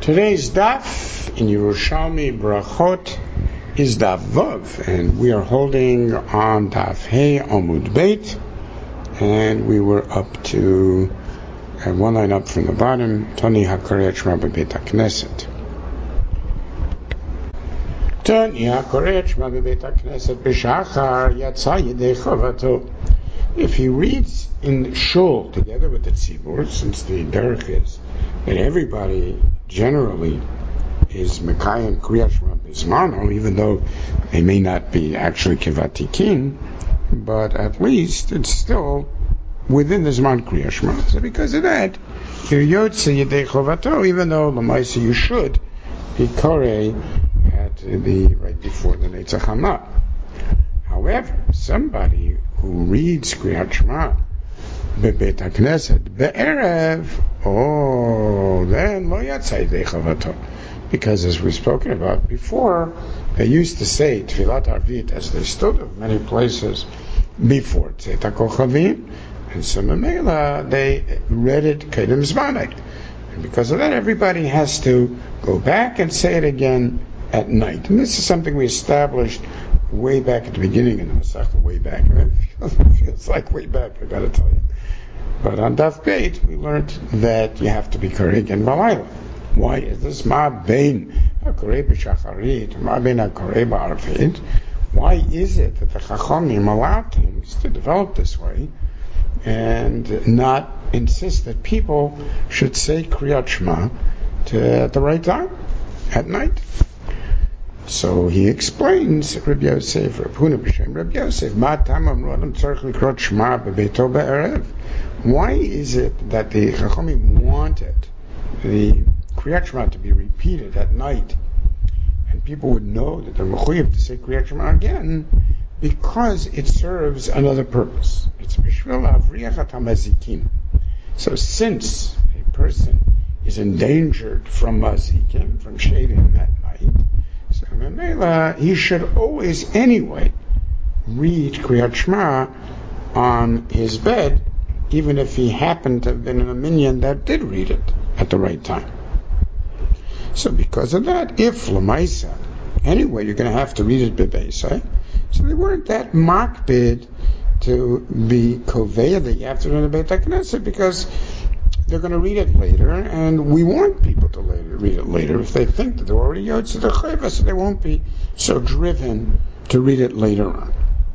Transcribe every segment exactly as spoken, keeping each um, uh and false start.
Today's daf in Yerushalmi Brachot is daf Vav, and we are holding on daf Hey Amud Beit, and we were up to uh, one line up from the bottom. Tani Hakorei Shema B'Beit HaKnesset. Tani Hakorei Shema B'Beit HaKnesset B'Shachar Yatsa Yedei Chavato. If he reads in shul together with the tzibur, since the derech is that everybody generally is Mekayim Kriyat Shema B'Zmano, even though they may not be actually Kivatikin, but at least it's still within the Zman Kriyat Shema. So because of that, you're Yotze Yedei Chovato, even though L'maisa you should be Korei at the right before the Netzach Hama. However, somebody who reads Kriyat Shema B'Beit HaKnesset Be'erev, oh, then Lo Yatzai Yedei Chavato. Because as we've spoken about before, they used to say Tfilat Arvit as they stood of many places before Tzeit HaKochavim, and so Mamela, they read it Kedem Zmanai. And because of that, everybody has to go back and say it again at night. And this is something we established way back at the beginning in the Masechta, way back. It feels, it feels like way back, I gotta tell you. But on Daf Beit, we learned that you have to be Korig and Valayla. Why is this? Ma bein HaKorei b'Shacharit, ma bein HaKorei b'Arvit. Why is it that the Chachamim allow things to develop this way and not insist that people should say Kriyat Shema to, at the right time, at night? So he explains, Rabbi Yosef, Rabbi Huna b'Shem Rabbi Yosef, Ma tamam rodam tzarich likrot Shema b'beito be'erev. Why is it that the Chachamim wanted the Kriyat Shema to be repeated at night, and people would know that they're mechuyev to say Kriyat Shema again, because it serves another purpose. It's b'shvil avriach hamazikim. So since a person is endangered from mazikim, from shaving at night, so Mamela, he should always anyway read Kriyat Shema on his bed, even if he happened to have been in a minyan that did read it at the right time. So because of that, if L'maisa, anyway, you're going to have to read it b'beisai, so they weren't that makbid to be koveya that you have to read it Beit HaKnesset, because they're going to read it later, and we want people to later read it later if they think that they're already Yotze the Chayva, so they won't be so driven to read it later on.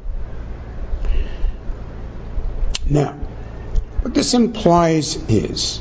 Now, what this implies is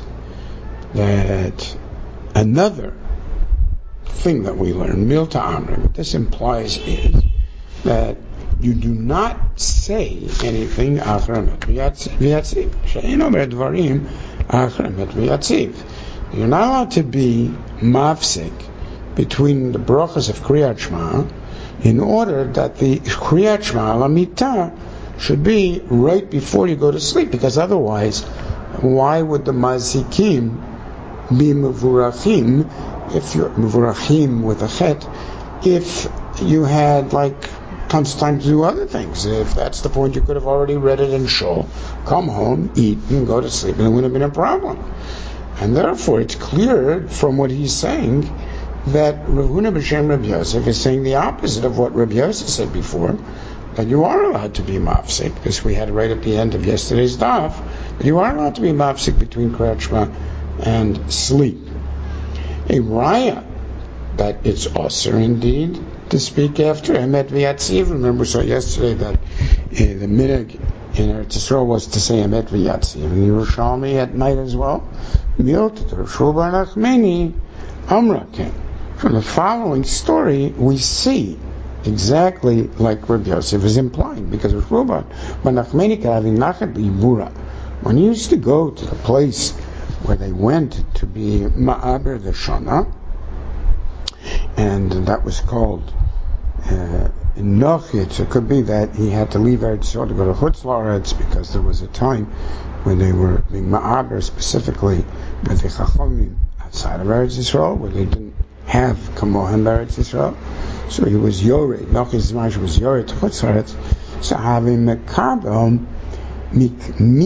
that another thing that we learn, Milta Amri, what this implies is that you do not say anything Achar Emet V'Yatziv. She'ein omer dvarim Achar Emet V'Yatziv. You're not allowed to be mafsik between the brachas of Kriyat Shema in order that the Kriyat Shema Lamita should be right before you go to sleep, because otherwise, why would the mazikim be mevurachim if you're mevurachim with a chet if you had like tons of time to do other things? If that's the point, you could have already read it in shul, come home, eat, and go to sleep, and it wouldn't have been a problem. And therefore, it's clear from what he's saying that Rav Huna b'Shem Rabbi Yosef is saying the opposite of what Rabbi Yosef said before, that you are allowed to be mafsik, because we had right at the end of yesterday's daf, that you are allowed to be mafsik between Kriyat Shema and sleep. A raya that it's also indeed to speak after Emet V'Yatziv. Remember, we saw yesterday that uh, the minig in Eretz Yisrael was to say Emet V'Yatziv, and Yerushalmi at night as well. Milt Rav Bar Nachmani Amraken. From the following story, we see exactly like Rabbi Yosef is implying, because Rav Bar Nachmani having nachat b'ibura, when he used to go to the place where they went to be Ma'aber the Shana, and that was called uh, Nochitz. It could be that he had to leave Eretz Yisrael to go to Chutz La'aretz, because there was a time when they were being Ma'aber specifically with the Chachamim outside of Eretz Yisrael, where they didn't have Kamohem Eretz Yisrael. So he was Yored, Nochitz Zmash was Yored to Chutz La'aretz. So having Mekabel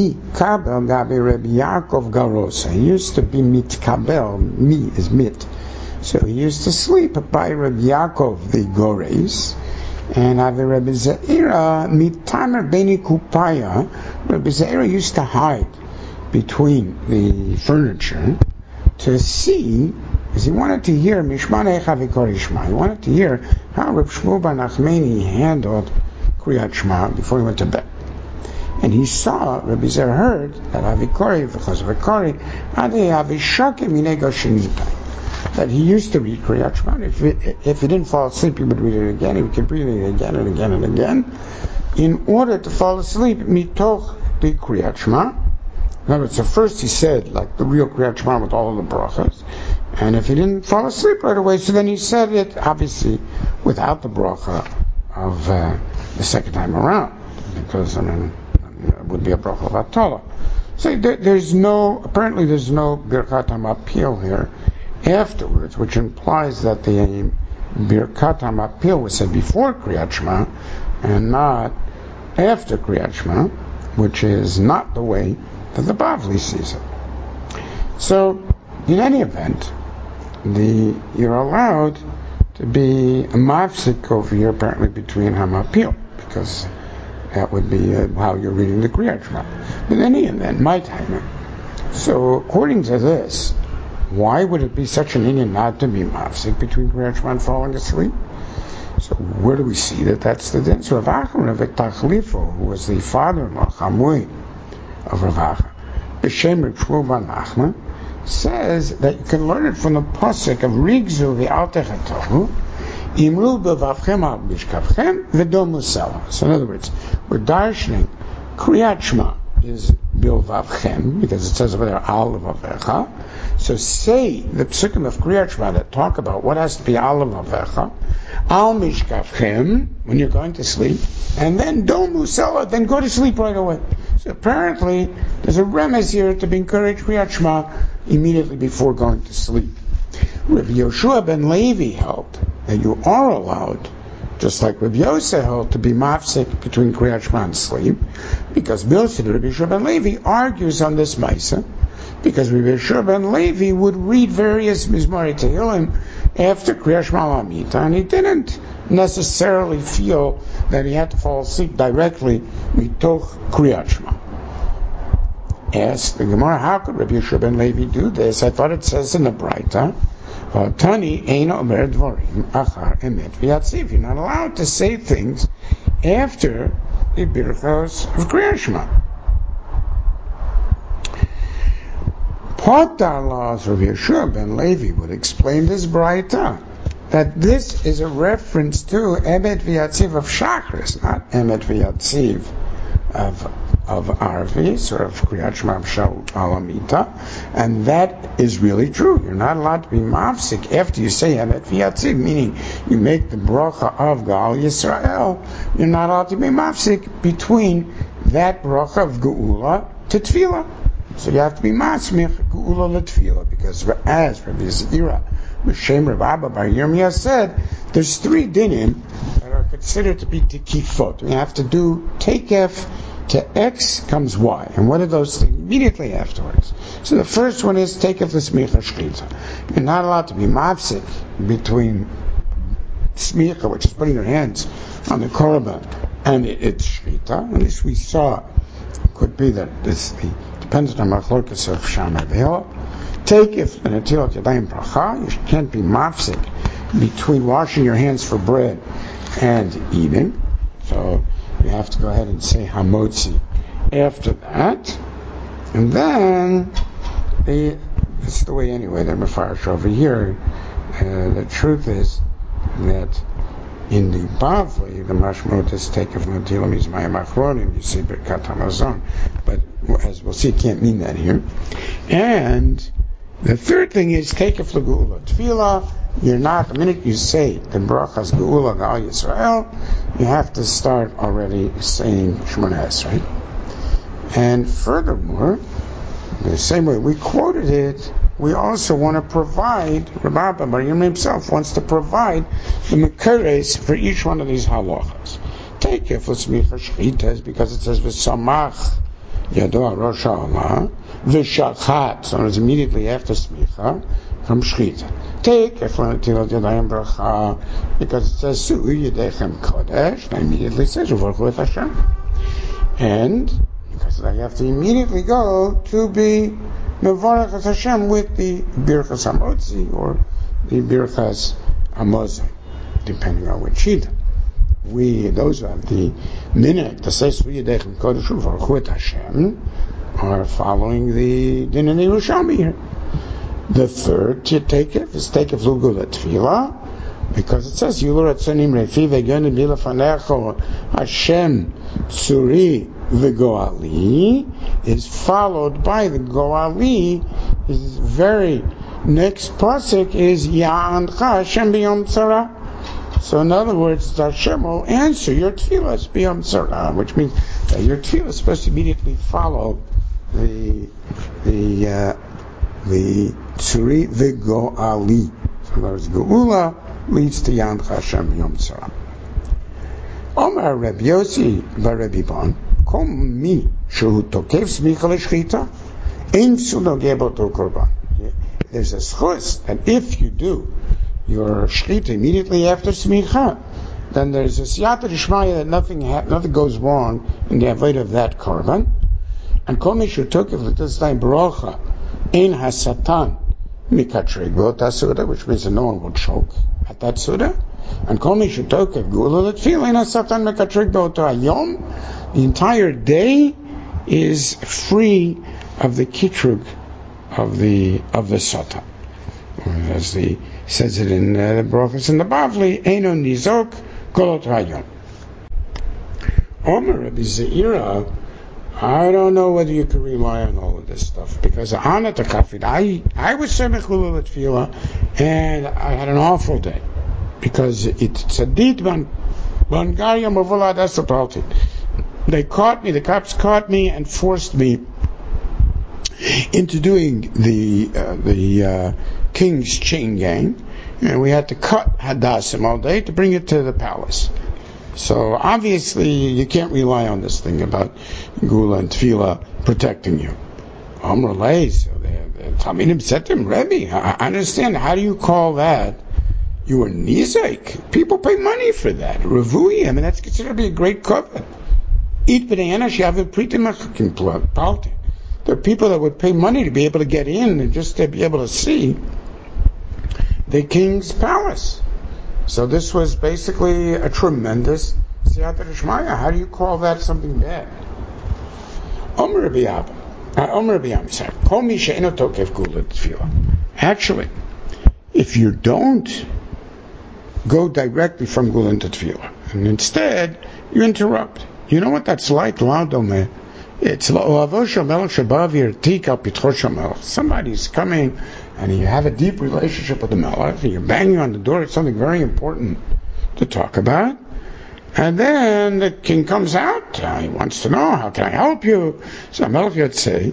Mikabel Gabi Rabbi Yaakov Garosa. He used to be Mitkabel. Mi is mit. So he used to sleep by Rabbi Yaakov the Gores, and Rabbi Zeira mitamer beni kupaya. Rabbi Zeira used to hide between the furniture to see, because he wanted to hear Mishmana Echa V'Kor Yishma. He wanted to hear how Reb Shmuel bar Nachmani handled Kriyat Shema before he went to bed. And he saw, Rabbi Zeira heard that Avikori v'chaz Avikori Adei Avishakim Inego Shenita, that he used to read Kriyat Shema. If it, if he didn't fall asleep, he would read it again. He would read it again and again and again, in order to fall asleep mitoch the Kriyat Shema. In other words, so first he said like the real Kriyat Shema with all of the brachas, and if he didn't fall asleep right away, so then he said it obviously without the bracha of uh, the second time around, because I mean it would be a bracha of Atala. So there, there's no, apparently there's no Birkat HaMapil here afterwards, which implies that the Birkat HaMapil was said before Kriyat Shema and not after Kriyat Shema, which is not the way that the Bavli sees it. So, in any event, the you're allowed to be a mafsik over here apparently between Hamapil, because that would be uh, how you're reading the Kriyat Shema. But in any event, my time. So, according to this, why would it be such an Indian not to be mafsik between Kriyat Shema and falling asleep? So, where do we see that that's the din? So, Rav Achman of Tachlifo, who was the father-in-law, Chamui, of Rav Achman, B'Shem Reb Shmuel bar Nachman, says that you can learn it from the pasuk of Rigzu v'Altechatohu, Imru b'Vavchem al Mishkavchem v'Dom Musela. So in other words, we're darshaning Kriyat Shema is Bilvavchem, because it says over there Al Vavecha. So say the psukim of Kriyat Shema that talk about what has to be Al Vavecha, Al Mishkavchem, when you're going to sleep, and then Dom Musela, then go to sleep right away. So apparently, there's a remez here to be encouraged Kriyat Shema immediately before going to sleep. Rabbi Yoshua ben Levi held that you are allowed, just like Rabbi Yosef held, to be mafsik between Kriyat Shema and sleep, because Bilsid Rabbi Yoshua ben Levi argues on this Maisa, because Rabbi Yoshua ben Levi would read various Mizmorei Tehillim after Kriyat Shema Lamita, and he didn't necessarily feel that he had to fall asleep directly mitoch Kriyat Shema. Asked the Gemara, how could Rabbi Yoshua ben Levi do this? I thought it says in the Braita, Tani ein omer dvarim achar emet v'yatziv. You're not allowed to say things after the birchos of Kriyat Shema. Potar laws Rabbi Yoshua ben Levi would explain this Braita, that this is a reference to Emet V'Yatziv of Shachris, not Emet V'Yatziv of of Arvis or of Kriyat Shema of Shal Alamita, and that is really true. You're not allowed to be mafsik after you say Emet V'Yatziv, meaning you make the bracha of Gal Yisrael. You're not allowed to be mafsik between that bracha of Geula to Tefillah. So you have to be masmich Geula LeTefillah, because as Rabbi Zeira B'Shem Rav Abba bar Yirmiyah said, there's three dinim that are considered to be tekifot. We have to do takef to X comes Y. And what are those things? Immediately afterwards. So the first one is takef l'smicha shchita. You're not allowed to be mafsik between smicha, which is putting your hands on the korban, and it, it's shchita. At least we saw, it could be that this the, depends on the machlokes of Shammai V'Hillel. Take if an atilat yadayim bracha, you can't be mafsik between washing your hands for bread and eating. So you have to go ahead and say hamotzi after that. And then, the, it's the way anyway they're mefarish over here. Uh, the truth is that in the Bavli, the mashmot is take of natilam is mayim achronim, you see Birkat Hamazon. But as we'll see, it can't mean that here. And the third thing is take a geula tefillah. You're not, the minute you say the brachas geula gal Yisrael, you have to start already saying Shemona Esrei. And furthermore, the same way we quoted it, we also want to provide, Rabbi Abba bar Yirmiyah himself wants to provide the mekares for each one of these halachas. Take it for smicha shchitas, because it says v'samach yado rosh ha'olah, v'shachat, so it's immediately after smicha, from shchita. Take efron netilat yadayim bracha, because it says su yedechem kodesh, and immediately says uvarchu et Hashem. And because I have to immediately go to be mevarach Hashem with the birchas hamotzi or the birchas hamozon, depending on which shita. We, those who have the minute to say Sviyadechem Kodesh Uvarchu et Hashem, are following the din in the Yerushalmi here. The third to take it is take a flugula tefillah, because it says Yulur Atzonim Refi Ve'Gyonim Bilafanecho Hashem Tzuri V'Goali is followed by the Goali. His very next pasuk is Ya'ancha Hashem B'Yom Tzara. So in other words, Hashem will answer your tefillah b'yom tzara, which means that your tefillah is supposed to immediately follow the the uh, the tzuri v'go'ali. So in other words, geula leads to Ya'ancha Hashem b'yom tzara. Omar Reb Yossi v'Rebbi Bon, kol mi shehu tokev smicha l'shchita, ein psul nogeh b'oto korban. There's a schus that if you do your shchita immediately after smicha, then there's a siyata d'shmaya that nothing ha- nothing goes wrong in the avodah of that korban. And kol mishu tokev l'tisday barocha ein hasatan mikatreg b'ota suda, which means that no one will choke at that suda. And kol mishu tokev gula l'tfil ein hasatan mikatreg b'ota hayom. The entire day is free of the kitrug of the of the satan, as the says it in uh, the brachos in the Bavli, Eino Nizok Kolot Hayom. Omer Rabbi Zeira, I don't know whether you can rely on all of this stuff, because on at the kafid, I I was semech l'ulat tefillah, and I had an awful day, because it's tzadit ban bangaria mavulad asapalti. They caught me, the cops caught me and forced me into doing the uh, the uh, king's chain gang, and we had to cut hadassim all day to bring it to the palace. So obviously you can't rely on this thing about gula and tefillah protecting you. Amr lay, so the Talmidim said to him, Rebbe, I understand, how do you call that? You were nizaik. People pay money for that. Ravui, I mean, that's considered to be a great covenant. Eat b'nei she have a pritim palti. There are people that would pay money to be able to get in and just to be able to see the king's palace. So this was basically a tremendous siyata d'shmaya. How do you call that something bad? Omer Rabbi Abba, Omer Rabbi Abba said, "Kol mi she'eno tokev gula tefillah." Actually, if you don't go directly from gula to tefillah, and instead you interrupt, you know what that's like, Laudome? It's somebody's coming and you have a deep relationship with the melech and you're banging on the door. It's something very important to talk about. And then the king comes out. Uh, he wants to know, how can I help you? So melech would say,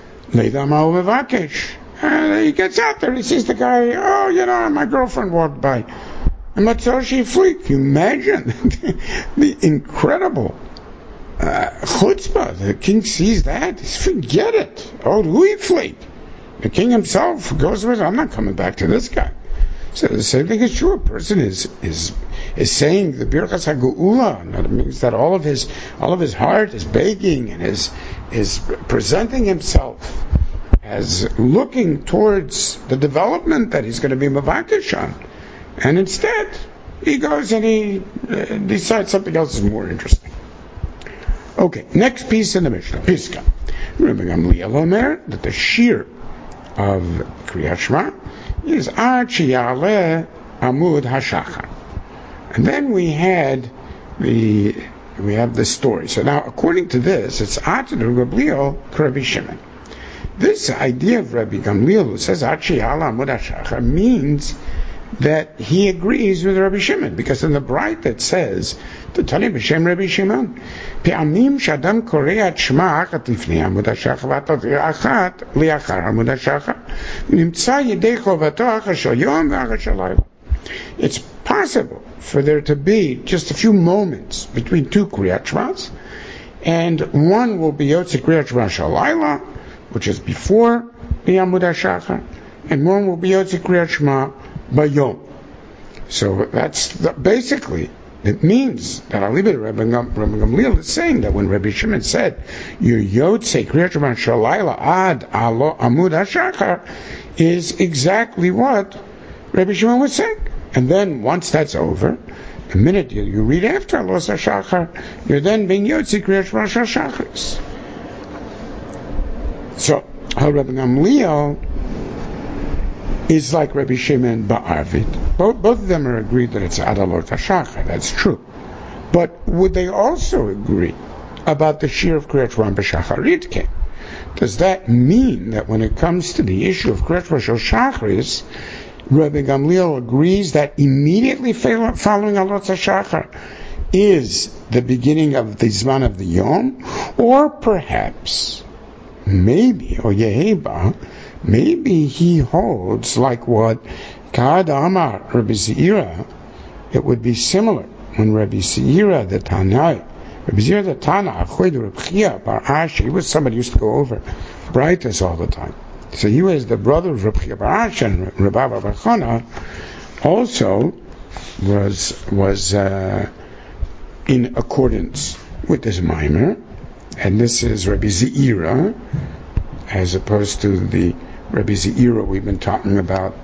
and he gets out there. He sees the guy. Oh, you know, my girlfriend walked by. And Matzoshi Fleek. You imagine the incredible Uh, chutzpah. The king sees that. Forget it. Oh, Louis Fleet. The king himself goes with, I'm not coming back to this guy. So the same thing is true. A person is is is saying the birchas hageula. That means that all of his all of his heart is begging and is is presenting himself as looking towards the development that he's going to be mavakish on, and instead he goes and he uh, decides something else is more interesting. Okay, next piece in the Mishnah, Piska. Rabbi Gamliel Omer, that the shear of Kriyat Shema is Ad Sheyaleh Amud Hashachar. And then we had the we have the story. So now, according to this, it's Ad Rabbi Gamliel Rabbi Shimon. This idea of Rabbi Gamliel, who says Ad Sheyaleh Amud Hashachar, means that he agrees with Rabbi Shimon, because in the Bright it says, to tell him B'Shem Rabbi Shimon, Pe'amim shadam koreat shema achat lifnei amud hashachar achat liachar amud hashachar nimtza yedei chovato achar shel yom v'achar shel layla. It's possible for there to be just a few moments between two Kriyat Shmas, and one will be Yotze Kriyat Shema shel layla, which is before the Amud HaShachar, and one will be Yotze Kriyat Shema Bayom. So that's the, basically, it means that Alibid Rabbi Gamliel is saying that when Rabbi Shimon said, your Yotze Kriyat Shema Shalayla Ad Amud HaShachar, is exactly what Rabbi Shimon was saying. And then once that's over, the minute you, you read after Alos HaShachar, you're then being Yotze Kriyat Shema HaShachar. So, Rabbi Gamliel is like Rabbi Shimon Ba'arvid. Both, both of them are agreed that it's Adalot HaShachar. That's true. But would they also agree about the Shir of Kriyat Shema B'Shacharit? Does that mean that when it comes to the issue of Kriyat Shema Shacharis, Rabbi Gamliel agrees that immediately following Alot HaShachar is the beginning of the Zman of the Yom? Or perhaps, maybe, or Yeheba, maybe he holds like what Kad Amar, Rabbi Zeira, it would be similar when Rabbi Zeira the Tanai, Rabbi Zeira the Tana, Achoid Rabbi Chia Bar Ashi, he was somebody who used to go over Braitas all the time. So he was the brother of Rabbi Chia Bar Ashi, and Rabbi Bar Chana also was, was uh, in accordance with this mimer, and this is Rabbi Zeira, as opposed to the Rabbi Zeira we've been talking about,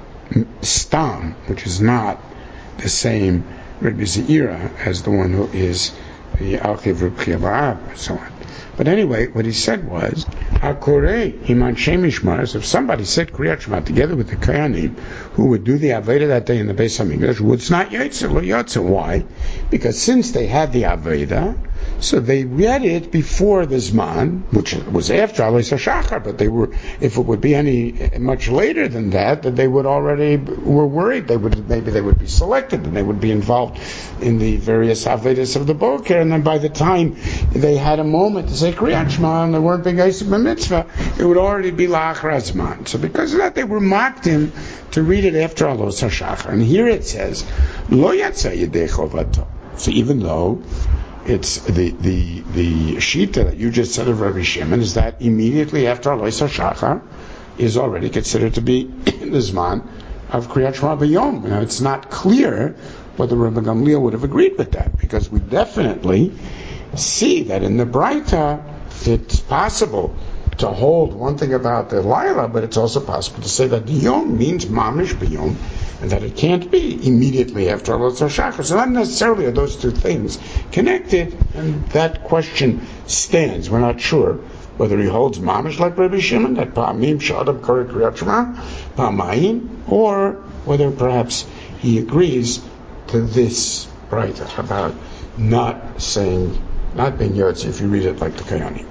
Stam, which is not the same Rabbi Zeira as the one who is the Alchiv Rabbi Chia Bar Abba, and so on. But anyway, what he said was, HaKorei Iman Shemishmars, if somebody said Kriyat Shema together with the Kohanim, who would do the Aveda that day in the Beis HaMikdash, would not Yotze, lo Yotze. Why? Because since they had the Aveda, so they read it before the Zman, which was after Alos HaShachar, but they were, if it would be any much later than that, that they would already were worried. They would maybe they would be selected and they would be involved in the various Avedas of the Boker, and then by the time they had a moment to say Kriyat Shema and they weren't being Eisib B'Mitzvah, it would already be La'achar Zman. So because of that, they were mocked him to read it after Alos HaShachar. And here it says, Lo Yatsa Yedei Chovato. So even though it's the the the shita that you just said of Rabbi Shimon is that immediately after Alos HaShachar is already considered to be the Zman of Kriyat Shema B'Yom. Now it's not clear whether Rabbi Gamliel would have agreed with that, because we definitely see that in the Braita it's possible to hold one thing about the Laila, but it's also possible to say that the Yom means Mamish B'Yom, and that it can't be immediately after Alos HaShachar. So not necessarily are those two things connected, and that question stands. We're not sure whether he holds Mamish like Rabbi Shimon, that Pa'amim Sh'adam Korei Kriyat Shema, Pa'amayim, or whether perhaps he agrees to this Braita about not saying, not being Yotze if you read it like the Kohanim.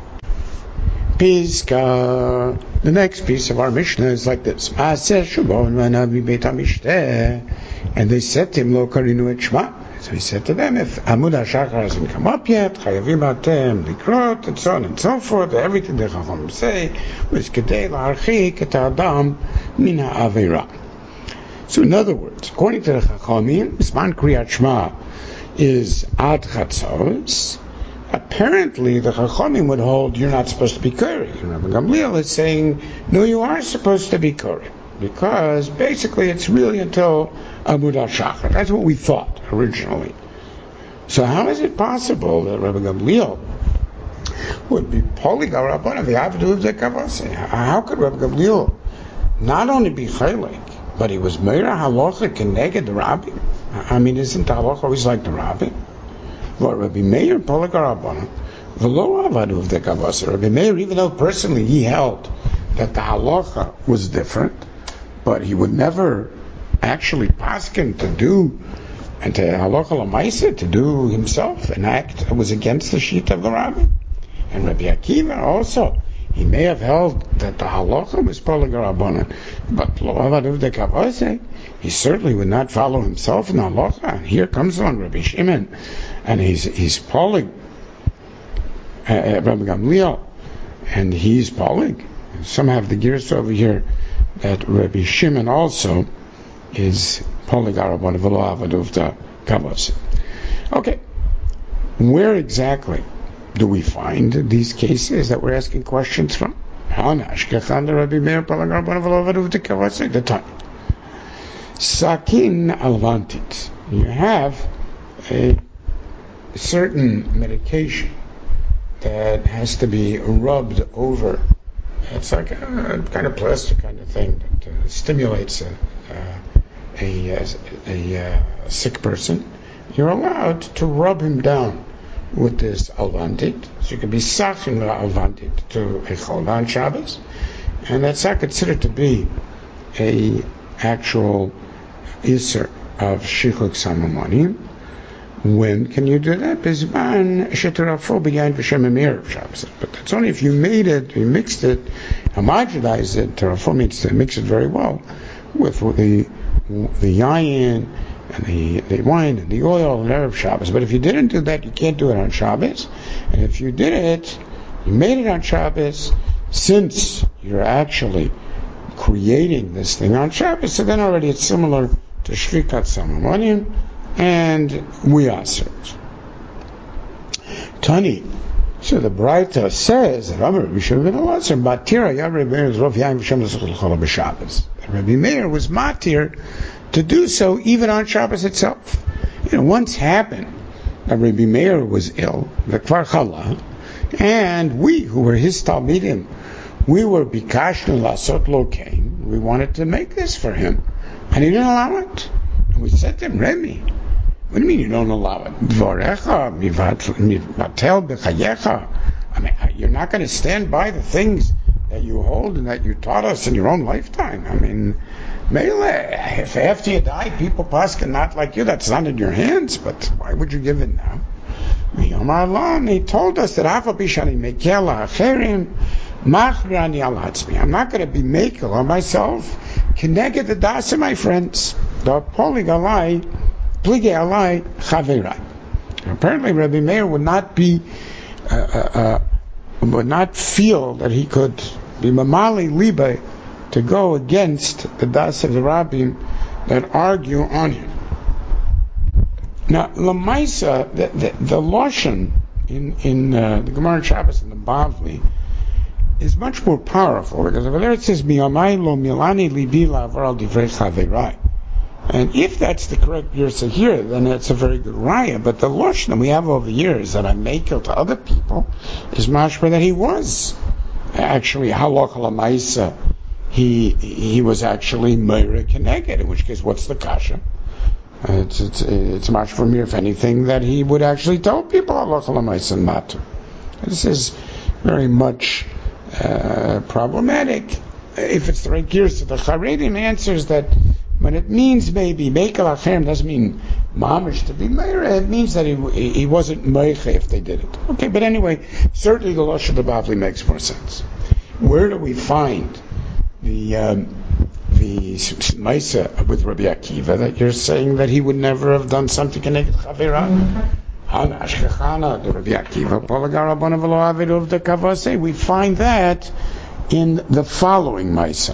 Pizka. The next piece of our Mishnah is like this. And they said to him, Lo karinu et Shema. So he said to them, if Amud HaShachar hasn't come up yet, Chayavim atem likrot, and so on and so forth, everything the Chacham say was kedei la'archik et ha'adam min ha'avera. So in other words, according to the Chachamim, Zman Kriyat Shema is ad chatzos. Apparently, the Chachamim would hold you're not supposed to be Kori. And Rabbi Gamliel is saying, no, you are supposed to be Kori. Because basically it's really until Amud HaShachar. That's what we thought originally. So how is it possible that Rabbi Gamliel would be Poligar Rabban of the Avdu of the Kavase? How could Rabbi Gamliel not only be Chaylik, but he was Meira Halacha Keneged the Rabbi? I mean, isn't the Halacha always like the Rabbi? Well, Rabbi Meir Poligar Rabban, V'lo Avdu of the Kavase. Rabbi Meir, even though personally he held that the Halacha was different, but he would never actually paskin to do and to halacha l'maisa to do himself an act that was against the sheet of the Rabbi. And Rabbi Akiva also, he may have held that the halacha was poligar rabbanan, but lo avaduv de kavase, he certainly would not follow himself in the halacha. And here comes on Rabbi Shimon, and he's he's polig uh, Rabbi Gamliel, and he's polig. Some have the gears over here that Rabbi Shimon also is poligar rabbanan v'lo avaduv de kavase. Okay, where exactly do we find these cases that we're asking questions from? Sakin alvantit. You have a certain medication that has to be rubbed over. It's like a kind of plaster kind of thing that uh, stimulates a, uh, a, a, a, a sick person. You're allowed to rub him down with this alvantit. So you can be sachin alvantit to a chol on Shabbos, and that's not considered to be a actual iser of shichuk samamanim. When can you do that? Bizman sheterafo began v'shem emir of Shabbos. But that's only if you made it, you mixed it, homogenized it. Terafo means to mix it very well with the the yayin and the, the wine and the oil and Erev Shabbos. But if you didn't do that, you can't do it on Shabbos. And if you did it, you made it on Shabbos, since you're actually creating this thing on Shabbos, so then already it's similar to shvikat samamanim, and we answer it. Tani, so the Braita says, Rabbi Meir was matir to do so even on Shabbos itself. You know, once happened that Rabbi Meir was ill, the Kvar Chala, and we who were his Talmidim, we were bikashnu lasot lo kain, we wanted to make this for him, and he didn't allow it. And we said to him, Remi, what do you mean you don't allow it? Dvorecha, mivatel b'chayecha. I mean, you're not going to stand by the things that you hold and that you taught us in your own lifetime. I mean, Mele, if after you die, people pass not like you, that's not in your hands, but why would you give it now? He told us that I'm not going to be makel on myself. Connected the das of my friends. The poligalai, plige alai, chaverai. Apparently, Rabbi Meir would not be, uh, uh, would not feel that he could be mamali libe to go against the das of the rabbim that argue on him. Now, Lamaisa, the, the, the Lashon in, in uh, the Gemara Shabbos and the Bavli is much more powerful, because over there it says, Miyamai lo milani libi la'avar al divrei chaverai. And if that's the correct Yersa here, then it's a very good raya. But the Lashon that we have over the years that I make to other people is mashma that he was actually halakha Lamaisa. He, he was actually meira keneged, in which case, what's the kasha? It's it's it's much for me, if anything, that he would actually tell people halacha l'maisa not to. This is very much uh, problematic. If it's the right gears, the Charedim answers that when it means maybe mekel achem doesn't mean mamish to be meira. It means that he he wasn't meiche if they did it. Okay, but anyway, certainly the Lashon of the Bavli makes more sense. Where do we find the um, the Maisa with Rabbi Akiva that you're saying that he would never have done something connected to Chavera? We find that in the following Maisa.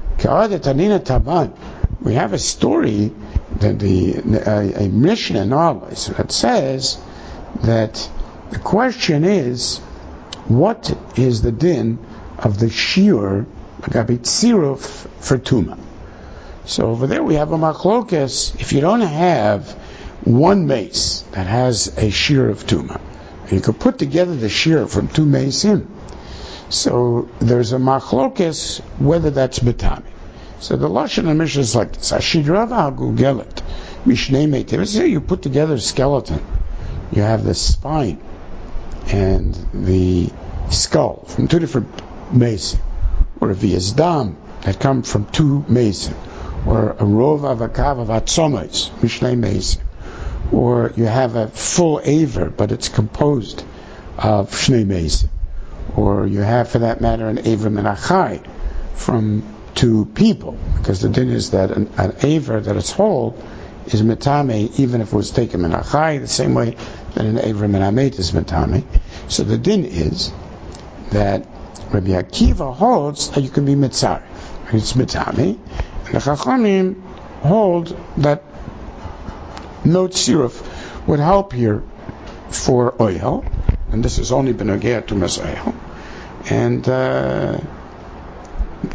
We have a story that the a, a Mishnah in our Maisa that says that the question is, what is the din of the shiur Agabit Siruf for Tuma? So over there we have a machlokes. If you don't have one mace that has a shear of Tuma, you could put together the shear from two maceim. So there's a machlokes whether that's betami. So the Lashon of Mishnah is like this: Ashidrav hagugelet mishnei meitim. Say you put together a skeleton. You have the spine and the skull from two different maceim, or a viyazdam that come from two mason, or a rov avakav of atzomos, mishnei mason, or you have a full aver, but it's composed of shnei mason, or you have, for that matter, an aver menachai from two people, because the din is that an, an aver that is whole is metame, even if it was taken menachai, the same way that an aver menamet is metame. So the din is that Rabbi Akiva holds that you can be mitzaref. It's mitami. And the Chachamim hold that no tziruf would help here for oil. And this has only been a gear to Masayel. And uh,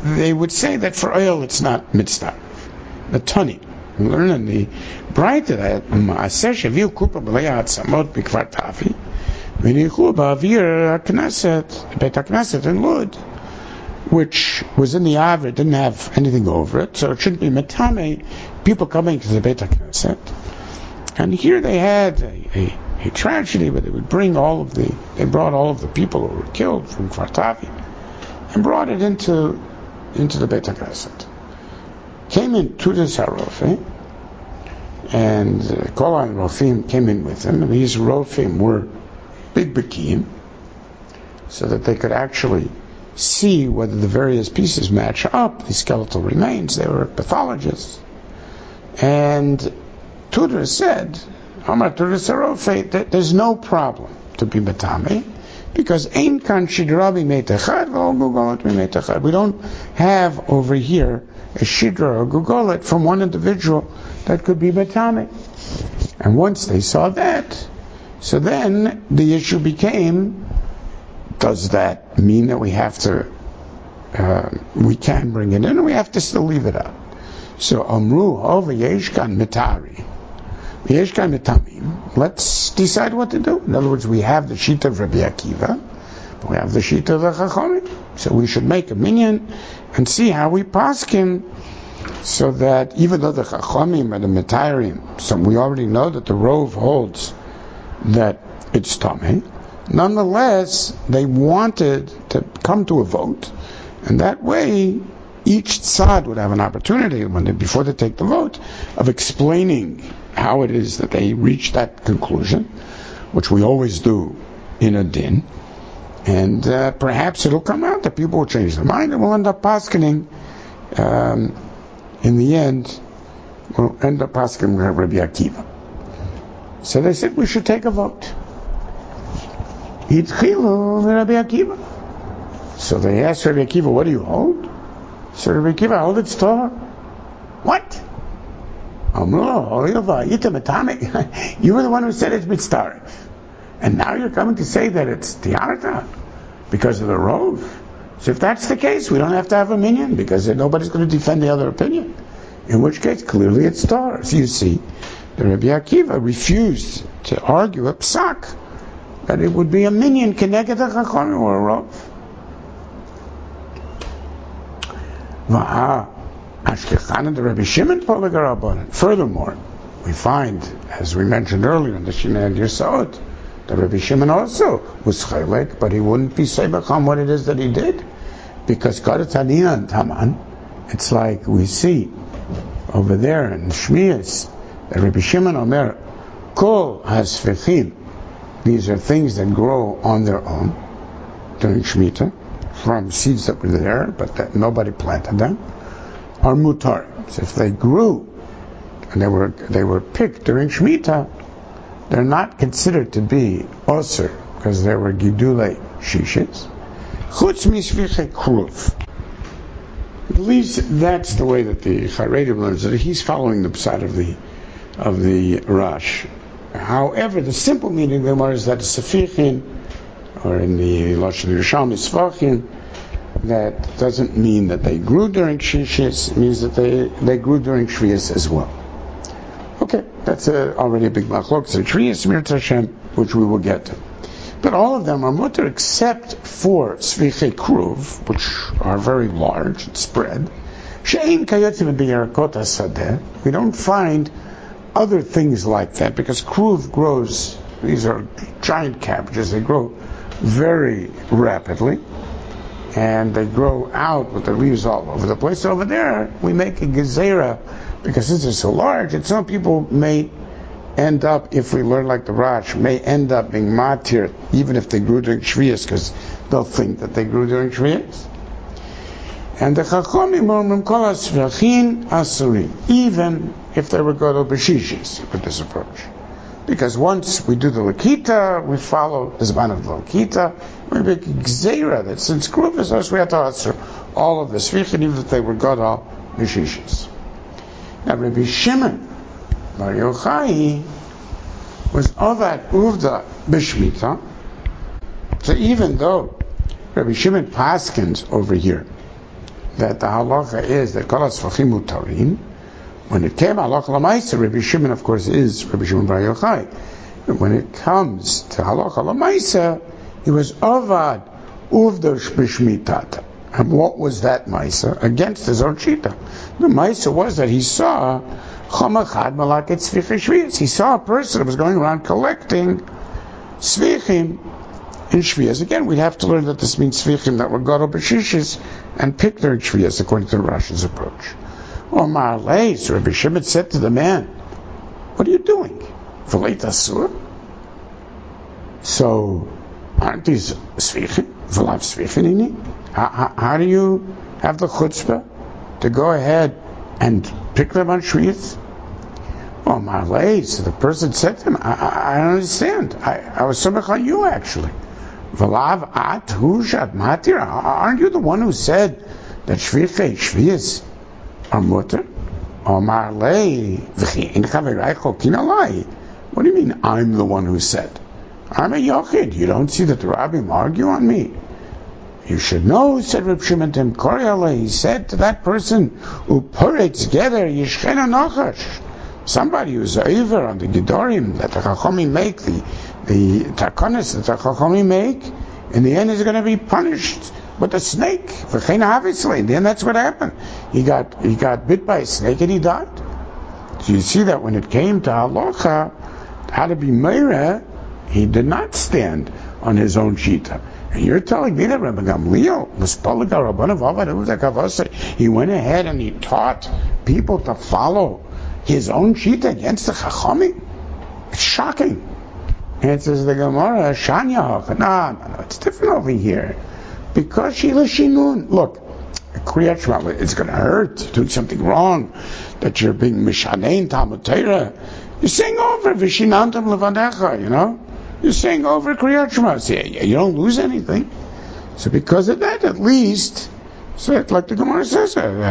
they would say that for oil it's not mitzvah. The tani. We learn in the Braita that Maaseh Shaviu Kupa B'leya Atzamot B'Kfar Tavi V'nichu Ba'avir HaKnesset Beit HaKnesset in Lud, which was in the Avra, it didn't have anything over it, so it shouldn't be metame, people coming to the Beit HaKnesset. And here they had a, a, a tragedy where they would bring all of the, they brought all of the people who were killed from Kfar Tavi and brought it into into the Beit HaKnesset. Came in Tudas HaRofeh, and uh, Kol HaRofim came in with him, and these Rofim were big Bekiim, so that they could actually see whether the various pieces match up, the skeletal remains. They were pathologists. And Tudas said, Amar Tudas HaRofeh, that there's no problem to be Matame, because Ein Kan Shidra B'Meitachad V'Ol Gugolet B'Meitachad. We don't have over here a Shidra or Gugolet from one individual that could be Matame. And once they saw that, so then the issue became, does that mean that we have to, uh, we can bring it in, or we have to still leave it out? So Amru Hov Yeshkan Mitari, Yeshkan Mitamim. Let's decide what to do. In other words, we have the Shita of Rabbi Akiva, but we have the Shita of the Chachamim. So we should make a minyan and see how we paskin, so that even though the Chachamim and the Mitarim, so we already know that the Rov holds that it's Tameh, nonetheless, they wanted to come to a vote, and that way, each tzad would have an opportunity, when they, before they take the vote, of explaining how it is that they reached that conclusion, which we always do in a din, and uh, perhaps it'll come out that people will change their mind, and we'll end up paskening, um, in the end, we'll end up paskening Rabbi Akiva. So they said we should take a vote. Rabbi Akiva. So they asked Rabbi Akiva, what do you hold? So Rabbi Akiva, hold its Torah. What? You were the one who said it's mitzvah. And now you're coming to say that it's tiarta because of the rov. So if that's the case, we don't have to have a minyan, because nobody's going to defend the other opinion. In which case, clearly it's Torah. So you see, the Rabbi Akiva refused to argue a psak that it would be a minyan keneged a chachamim or a rov. Ashkechan, the Rabbi Shimon Poligarabanan. Furthermore, we find, as we mentioned earlier in the Shinei Yesod, that Rabbi Shimon also was chaylik, but he wouldn't be sebach on what it is that he did, because Karataniya and Taman, it's like we see over there in Shmiyas, that Rabbi Shimon Omer, Kol HaSfechim, these are things that grow on their own during Shemitah, from seeds that were there, but that nobody planted them, are mutar. So if they grew and they were they were picked during Shemitah, they're not considered to be osir because they were gidulei shishis. Chutz misviche kruv. At least that's the way that the Charedim learns it. He's following the pshat of the of the Rash. However, the simple meaning of the Gemara is that Sefirchin, or in the Lashon Yerushalmi Sfachim, that doesn't mean that they grew during Shishis, it means that they, they grew during Shviyas as well. Okay, that's a, already a big machlok. So Shviyas Mir Tashem, which we will get to. But all of them are mutter except for Svichei Kruv, which are very large and spread. She'ein kayotzim b'yerakot hasadeh. We don't find other things like that, because Kruv grows, these are giant cabbages, they grow very rapidly, and they grow out with the leaves all over the place. So over there, we make a gezerah, because since it's so large, and some people may end up, if we learn like the Rash, may end up being matir, even if they grew during Shviyas, because they'll think that they grew during Shviyas. And the Chachomim omrim kol hasvachin asurim, even if they were gadol b'shishis, with this approach. Because once we do the Lakita, we follow the Zman of the Lakita, we make a Gzeira that since Kruv is us, we have to answer all of the Svichim, even if they were gadol b'shishis. Now Rabbi Shimon Bar Yochai was Avad Uvda b'Shmita. So even though Rabbi Shimon paskins over here that the halacha is that kol ha-sfachim mutarim. When it came halacha l'maisa, Rabbi Shimon, of course, is Rabbi Shimon bar Yochai. When it comes to halacha l'maisa, he was avad uvdosh b'shmitata. And what was that maisa? Against his own shita. The maisa was that he saw chomachad malaket tzvichim shviyas. He saw a person that was going around collecting tzvichim in shviyas. Again, we'd have to learn that this means tzvichim that were gadol b'shishis and picked their shviyas according to the Rashi's approach. Omar Lei, so Rabbi Shimon said to the man, "What are you doing? V'leit asur? So aren't these tzvichim? V'lav tzvichim ini? How, how do you have the chutzpah to go ahead and pick them on shviyas?" Oh, Marley, so the person said to him, I, I, I don't understand. I, I was somewhere on you, actually. V'lav at hushat matir. Aren't you the one who said that shviyas shviyas are mutter? Oh, Marley, what do you mean I'm the one who said? I'm a yochid. You don't see that the rabbis argue on me. You should know, said Reb Shimon to him, Koryale, he said to that person who put it together, Yishchena Nachash, somebody who's over on the Gedorim that the Chachomim make, the, the Takonis that the Chachomim make, in the end is going to be punished with a snake. Obviously, in the end that's what happened. He got he got bit by a snake and he died. So you see that when it came to halacha, how to be meireh, he did not stand on his own shita. And you're telling me that Rabbi Gamliel, he went ahead and he taught people to follow his own shita against the Chachamim? It's shocking. Answers the Gemara, Shanya, no, no, no, it's different over here. Because Shila Shinun, look, Kriyat Shema, it's going to hurt, doing something wrong, that you're being Mishanein Talmud Torah. You're saying over, Vishinantam Levanecha, you know? You're saying over Kriyat Shema. So you don't lose anything. So because of that, at least, so like the Gemara says,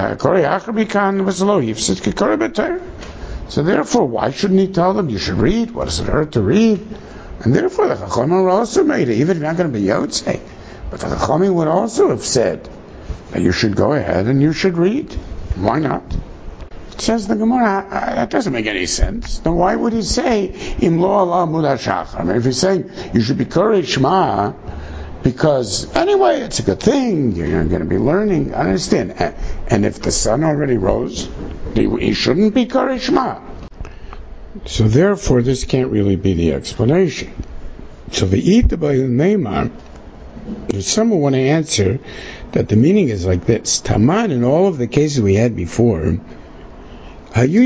so therefore, why shouldn't he tell them you should read? What does it hurt to read? And therefore, the Chachamim also made it, even if you're not going to be Yotzei. But the Chachamim would also have said that you should go ahead and you should read. Why not? It says the Gemara, that doesn't make any sense. Then why would he say, Im lo Allah mud hashachar? I mean, if he's saying you should be Korei Shema, because anyway, it's a good thing, you're going to be learning, I understand. And if the sun already rose, he shouldn't be Korei Shema. So therefore, this can't really be the explanation. So the Ita by the Neymar, if someone want to answer that the meaning is like this, Taman, in all of the cases we had before, could be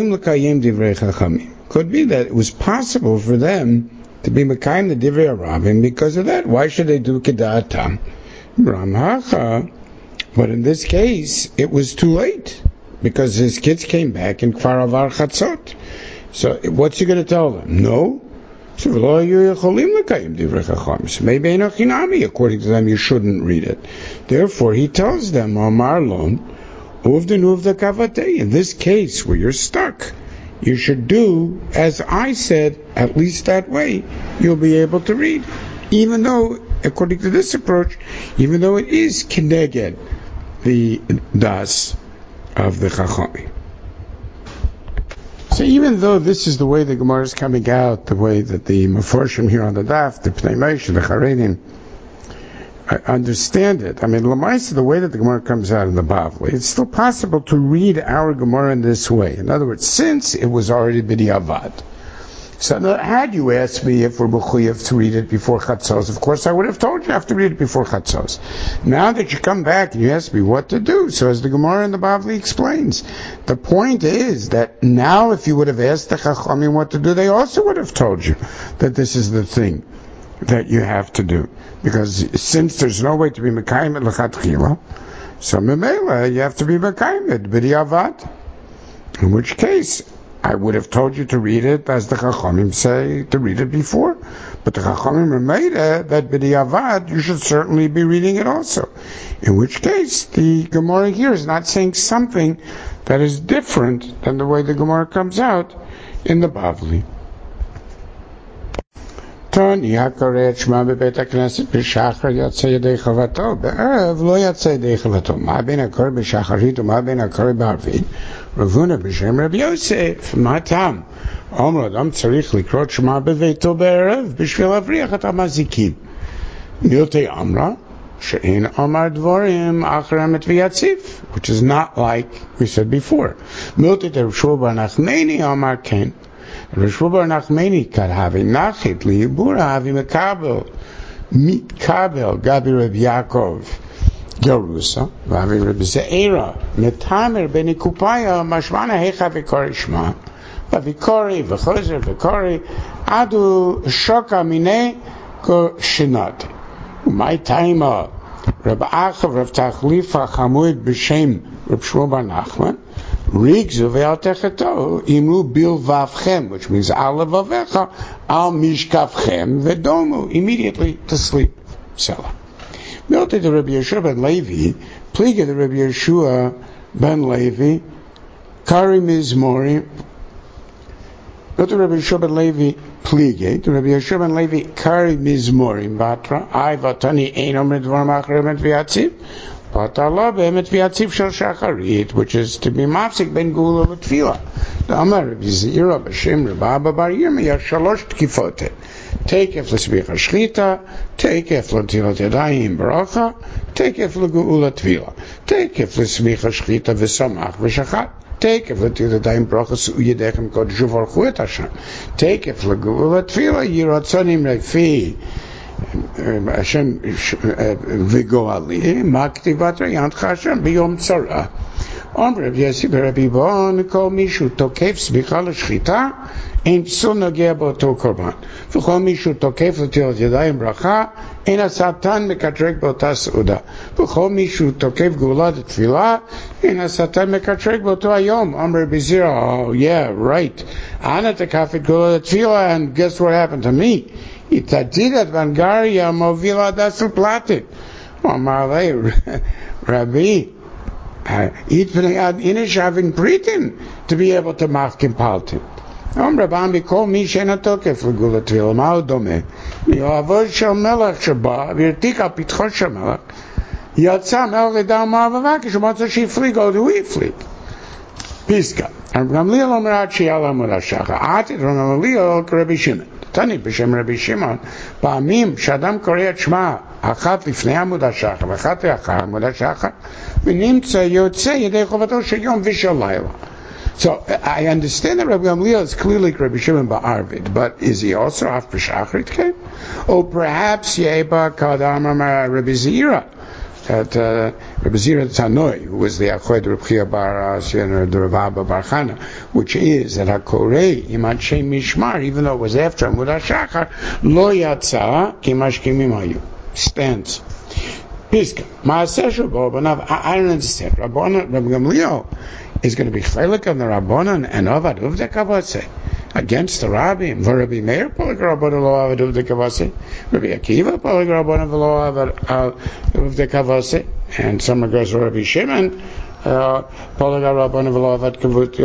that it was possible for them to be Mekayim the Divrei Rabbim because of that. Why should they do Kedatam? Ramhacha, but in this case, it was too late because his kids came back in Kfar Avar Chatzot. So what's he going to tell them? No? So maybe according to them, you shouldn't read it. Therefore, he tells them, Amar Lon, in this case where you're stuck, you should do as I said, at least that way you'll be able to read. Even though, according to this approach, even though it is keneged the das of the Chachamim. So even though this is the way the Gemara is coming out, the way that the Meforshim here on the Daf, the Pnei Moshe, the Charedim, I understand it. I mean, Lamaisa, the way that the Gemara comes out in the Bavli, it's still possible to read our Gemara in this way. In other words, since it was already b'diavad. So now, had you asked me if we're mechuyev to read it before Chatzos, of course I would have told you you have to read it before Chatzos. Now that you come back and you ask me what to do, so as the Gemara in the Bavli explains, the point is that now if you would have asked the Chachamim what to do, they also would have told you that this is the thing that you have to do. Because since there's no way to be Mekayim l'chatchila, so memela you have to be Mekayim b'diavad. In which case, I would have told you to read it as the Chachamim say to read it before. But the Chachamim made it that b'diavad you should certainly be reading it also. In which case, the Gemara here is not saying something that is different than the way the Gemara comes out in the Bavli. טוני הקורא את שמע בבית הכנסת בשחר יוצא ידי חובתו, בערב לא יוצא ידי חובתו. מה בין הקורא בשחרית ומה בין הקורא בערבית? רב הונא בשם רבי יוסף, מה הטעם? אומר אדם צריך לקרוא שמע בביתו בערב בשביל להבריח את המזיקים. מילתי אמרה שאין אמר דבורים אחר אמת ויציף, which is not like we said before. מילתי דרב שמואל בר נחמני אמר כן. רב שמואל בר נחמני כהבי נחית ליבורה הבי מקבל מתקבל גבי רב יעקב גרוסה והבי רב זעירה מתאמר בנקופאיה משמענה היכה וקורא שמע וקורא וחוזר וקורא עד הוא שוקה מיני שינתי. ומאי טיימה רב אחב רב תחליפה חמוד בשם רב שמואל בר נחמן ריגזו ואל תחתו אמרו בלבבכם, which means על לבביך, על משכבכם ודומו, immediately to sleep. סלע. מילתי דרבי יהושע בן לוי, פליגי דרבי יהושע בן לוי, קרי מזמורים, מילתי דרבי יהושע בן לוי, פליגי, דרבי יהושע בן לוי, קרי מזמורים, בתרא, אי ותני אין אומר דברים אחרים את ויציב, but Allah be'emet v'yatziv shel shacharit, which is to be mafsik ben gula v'tfila. The Amar Rabbi Zira b'shem Rabbi Abba bar Yirmiyah shalosh tkifote. Teikef l'sbicha shchita, teikef l'tilat yadayim baracha, teikef l'geula tvila, teikef l'sbicha shchita v'samach v'shachat, teikef l'tilat yadayim baracha su'u yedechem kodesh u'varchu et Hashem, teikef l'geula tvila yiratzonim refi Hashem v'goali maktivat rayant Hashem b'yom tzara. Amr Rabbi Yossi b'Rabbi Bon kol mishu tokef sbicha l'shchita ein psul nogea b'oto korban v'chol mishu tokef l'tilat yadayim bracha ein hasatan mekatrek b'ota seuda v'chol mishu tokef geula d'tfila ein hasatan mekatrek b'oto hayom. Amr Rabbi Zira, oh yeah, right, ana tekafet geula d'tfila, and guess what happened to me? Itadidat vangaria movila dasul platit. Amalei Rabbi, it v'nei inish having britain to be able to machkim paltit. Om Rabban b'kol mi she'ena tokef l'gula tvila ma'u domeh mi'avod shel melech sheba v'yirtik al pitcho shel melech yatsa melech l'dam ma'avavak sh'motza she'iflig od hu iflig. Piska. Rabbi Gamliel omer ad she'ala amud ha'shachar atit Rabbi Gamliel k'Rabbi Shimon תני בשם רבי שמעון, פעמים שאדם קורא את שמע אחת לפני עמוד השחר ואחת לאחר עמוד השחר ונמצא יוצא ידי חובתו של יום ושל לילה. So I understand that Rabbi Gamliel is clearly Rabbi Shimon Ba'arvid, but is he also off B'Shachrit came? Or perhaps Yeba Kadam Rabbi Zira, that uh, Rabbi Zira Tanoi, who was the Achod Rabbi Chia Bar Asyan the Rav Abba Bar Chana, which is that HaKorei Imat Shem Mishmar, even though it was after Amud HaShachar, Lo Yatsa Kimash Kimimayu stands. Piska Maaseh Shabo Banav. I don't understand. Rabbanan Rabbi Gamliel is going to be chaylik on the Rabbanan and Avad Uvdei Kavase against the Rabbi. Rabbi Meir Polig Rabbanan Lo Avad Uvdei Kavase, Rabbi Akiva Polig Rabbanan Lo Avad Uvdei Kavase, and some regards Rabbi Shimon Polig Rabbanan Lo Avad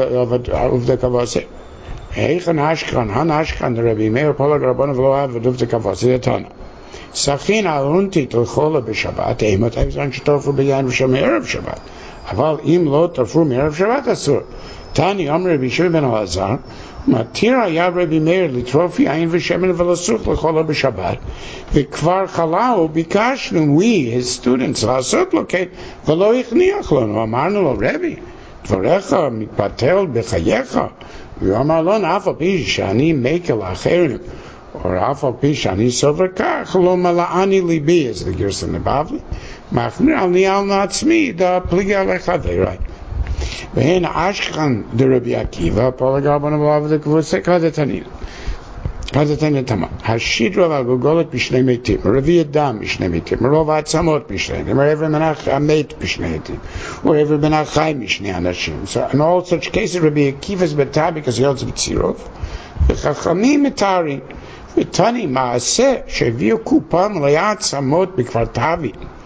Uvdei Kavase. Eichan Hashkan Han Hashkan the Rabbi Meir Polig Rabbanan Lo Avad Uvdei Kavase Tana. Sachin Alunti Tolchola b'Shabbat. Eimot Ayzan Shtofu b'Yan v'Shem Erev Shabbat. Aval im lo tafru me'erev Shabbat asur. Tani Amr Rabbi Shimon ben Elazar Matira Yad Rabbi Meir litrofi ayin v'shemen v'lasut l'chola b'Shabbat v'kvar chalau bikashnu we his students l'asut loket v'lo ichniach lonu amarnu lo Rebbe dvarecha mitpatel b'chayecha v'yomar lon afal pi shani mekel acherim or afal pi shani sover kach lo mala'ani libi is the Gerson Bavli machmir al ni'al na'atzmi da pligi alecha right. V'hen ashkan the Rabbi Akiva polig Rabbanan Lo Avad Kavase kadetanina kadetanina tama hashidra v'agogolet b'shnei meitim Ravi Adam b'shnei meitim Rov Atzamot b'shnei meitim or every menach amet b'shnei meitim or every menach chai b'shnei anashim. So in all such cases Rabbi Akiva is betar because he holds b'tzirov v'chachamim metarin v'tani maaseh sheviu kupam le'atzamot b'kvar tavi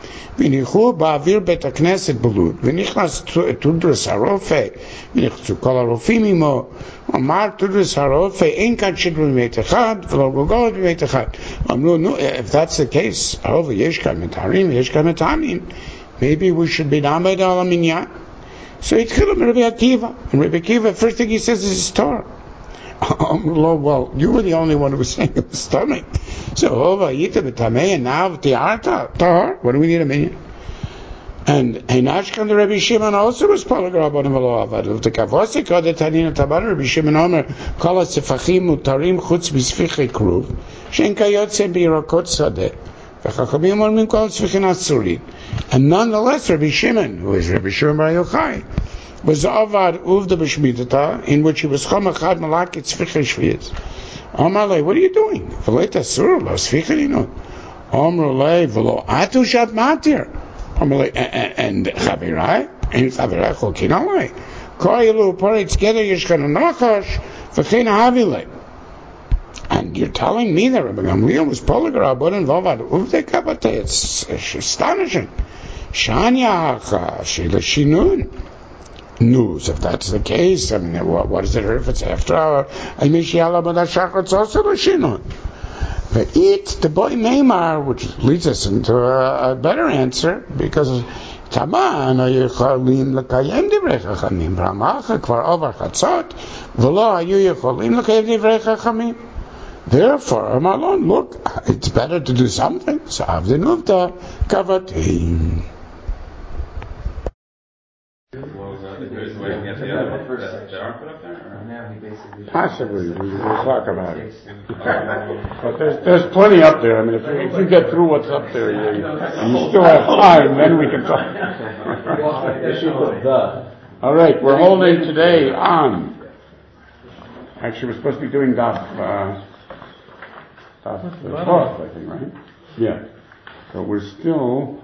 וניחו באוויר בית הכנסת בלוד, ונכנס תודרס הרופא, ונכנסו כל הרופאים עמו, אמר תודרס הרופא, אין כאן שדרון בבית אחד, ולא גולגולת בבית אחד. אמרו, no, if that's the case, הרופא יש כאן מתארים, יש כאן מתאמים, maybe we should be na'amad al aminyan. So התחילו מרבי עקיבא, and Rabbi Akiva, first thing he says is his Torah. Well, you were the only one who was saying it was stomach. So, Hova, Yita, B'tamei, and now Tiarta, Tahar. What do we need a minyan? And Einashkan, the Rabbi Shimon also was Palagrabon of Aloavad. Of the Kavosik, or the Tanina Tabar, Rabbi Shimon Omer, Kala Sefachim, Utarim, Chutz, Bisfiche, Kruv, Shen Kayotze, Birakot Sadeh, V'chachamim, Ormim, Kol Sfichin Asurin. And nonetheless, Rabbi Shimon, who is Rabbi Shimon Bar Yochai, was Avad Uvda B'Shmitata, in which he was Chomachad Malakit Sfiche Shviz. Amalei, what are you doing? V'leit Asur, Lo Sfiche Lino. Amrulei, V'lo Atu Shat Matir. Amalei, and Chavirai, and Chavirai Cholkin Alei. Koyilu Pari Tzgeder Yishkan Nachash, V'chein Havilei. And you're telling me that Rabbi Gamliel was Polagrabon and Vavad Uvda Kabate. It's astonishing. Shanya Hacha, Shila Shinun. News, if that's the case, I mean, what, what does it hurt if it's after our Aimishiyala Badashach, it's also Lashinun. But it, the boy Neymar, which leads us into a, a better answer, because Taman, Ayichalim Lakayem Divrei Chachamim, Brahmacha, Kvar Over Chatzot, V'lo Ayu Yichalim Lakayem Divrei Chachamim. Therefore, Amalon, look, it's better to do something. So, Avdin Uvda, Kavatim. Possibly, we'll talk about it. But there's, there's plenty up there. I mean, if you, if you get through what's up there, you, and you still have time, then we can talk. All right, we're holding today on. Actually, we're supposed to be doing Daf uh, Daf twelve, I think, right? Yeah. So we're still.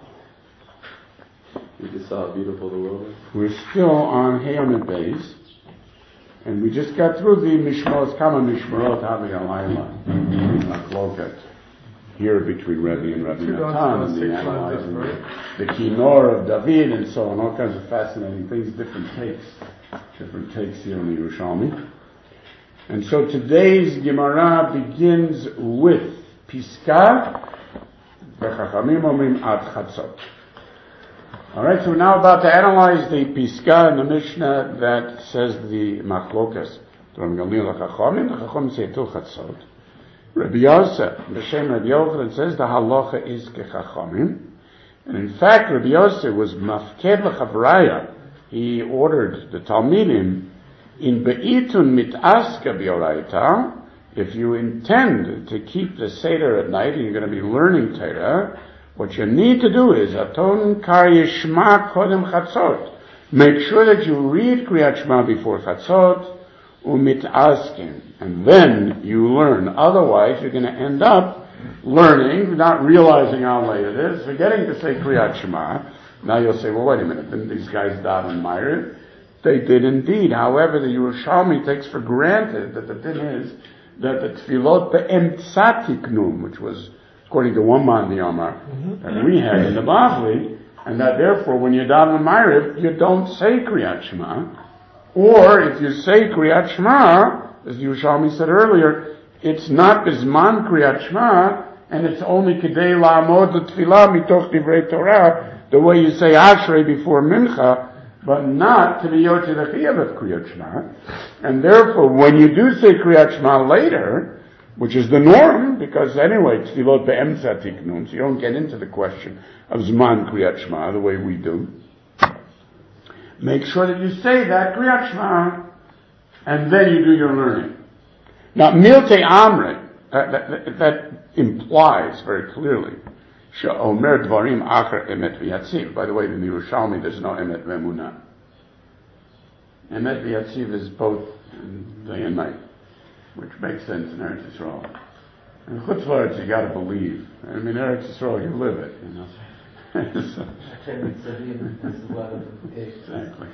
You just saw how beautiful the world is. We're still on Hayom Beis, and we just got through the Mishmos, Kama Mishmarot Havi Alayla, Machloket, here between Rebbe and Rebbe Natan, and the analyzing the Kinor of David, and so on, all kinds of fascinating things, different takes, different takes here in the Yerushalmi. And so today's Gemara begins with Piska, V'chachamim omrim ad chatzot. All right, so we're now about to analyze the Piska in the Mishnah that says the Machlokas. Rabbi Gamliel Chachamim, the Chachamim say till Chatzot. Rabbi Yosef, B'Shem Rabbi Yochanan says the Halacha is Kechachamim. And in fact, Rabbi Yosef was Mafked L'Chavraya. He ordered the Talmidim in Be'itun Mitaska B'Oraita. If you intend to keep the Seder at night and you're going to be learning Torah, what you need to do is Aton Kar Yishma Kodem Chatzot. Make sure that you read Kriyat Shema before Chatzot, Umit Askin, and then you learn. Otherwise, you're going to end up learning, not realizing how late it is, forgetting to say Kriyat Shema. Now you'll say, well, wait a minute, didn't these guys daven Ma'ariv? They did indeed. However, the Yerushalmi takes for granted that the thing is that the Tfilot Be'emtza Tiknum, which was according to one man the Omar mm-hmm. that we had in the Bavli, and that therefore when you daven Ma'ariv, you don't say Kriyat Shema, or if you say Kriyat Shema, as Yerushalmi said earlier, it's not Bizman Kriyat Shema, and it's only Kedei La'amod L'Tfilah Mitoch Divrei Torah, the way you say Ashrei before Mincha, but not to be Yotze L'Chiyav of Kriyat Shema. And therefore, when you do say Kriyat Shema later, which is the norm, because anyway, Tfilot Be'emtza Tiknun, so you don't get into the question of Zman Kriyat Shema the way we do. Make sure that you say that Kriyat Shema, and then you do your learning. Now, Milte Amre, that, that, that implies very clearly, She'omer Dvarim Acher Emet V'Yatziv. By the way, in the Yerushalmi, there's no Emet V'Emunah. Emet V'Yatziv is both day and night, which makes sense in Eretz Yisrael. In Chutz La'aretz, you got to believe. I mean, Eretz Yisrael, you live it, you know. Exactly.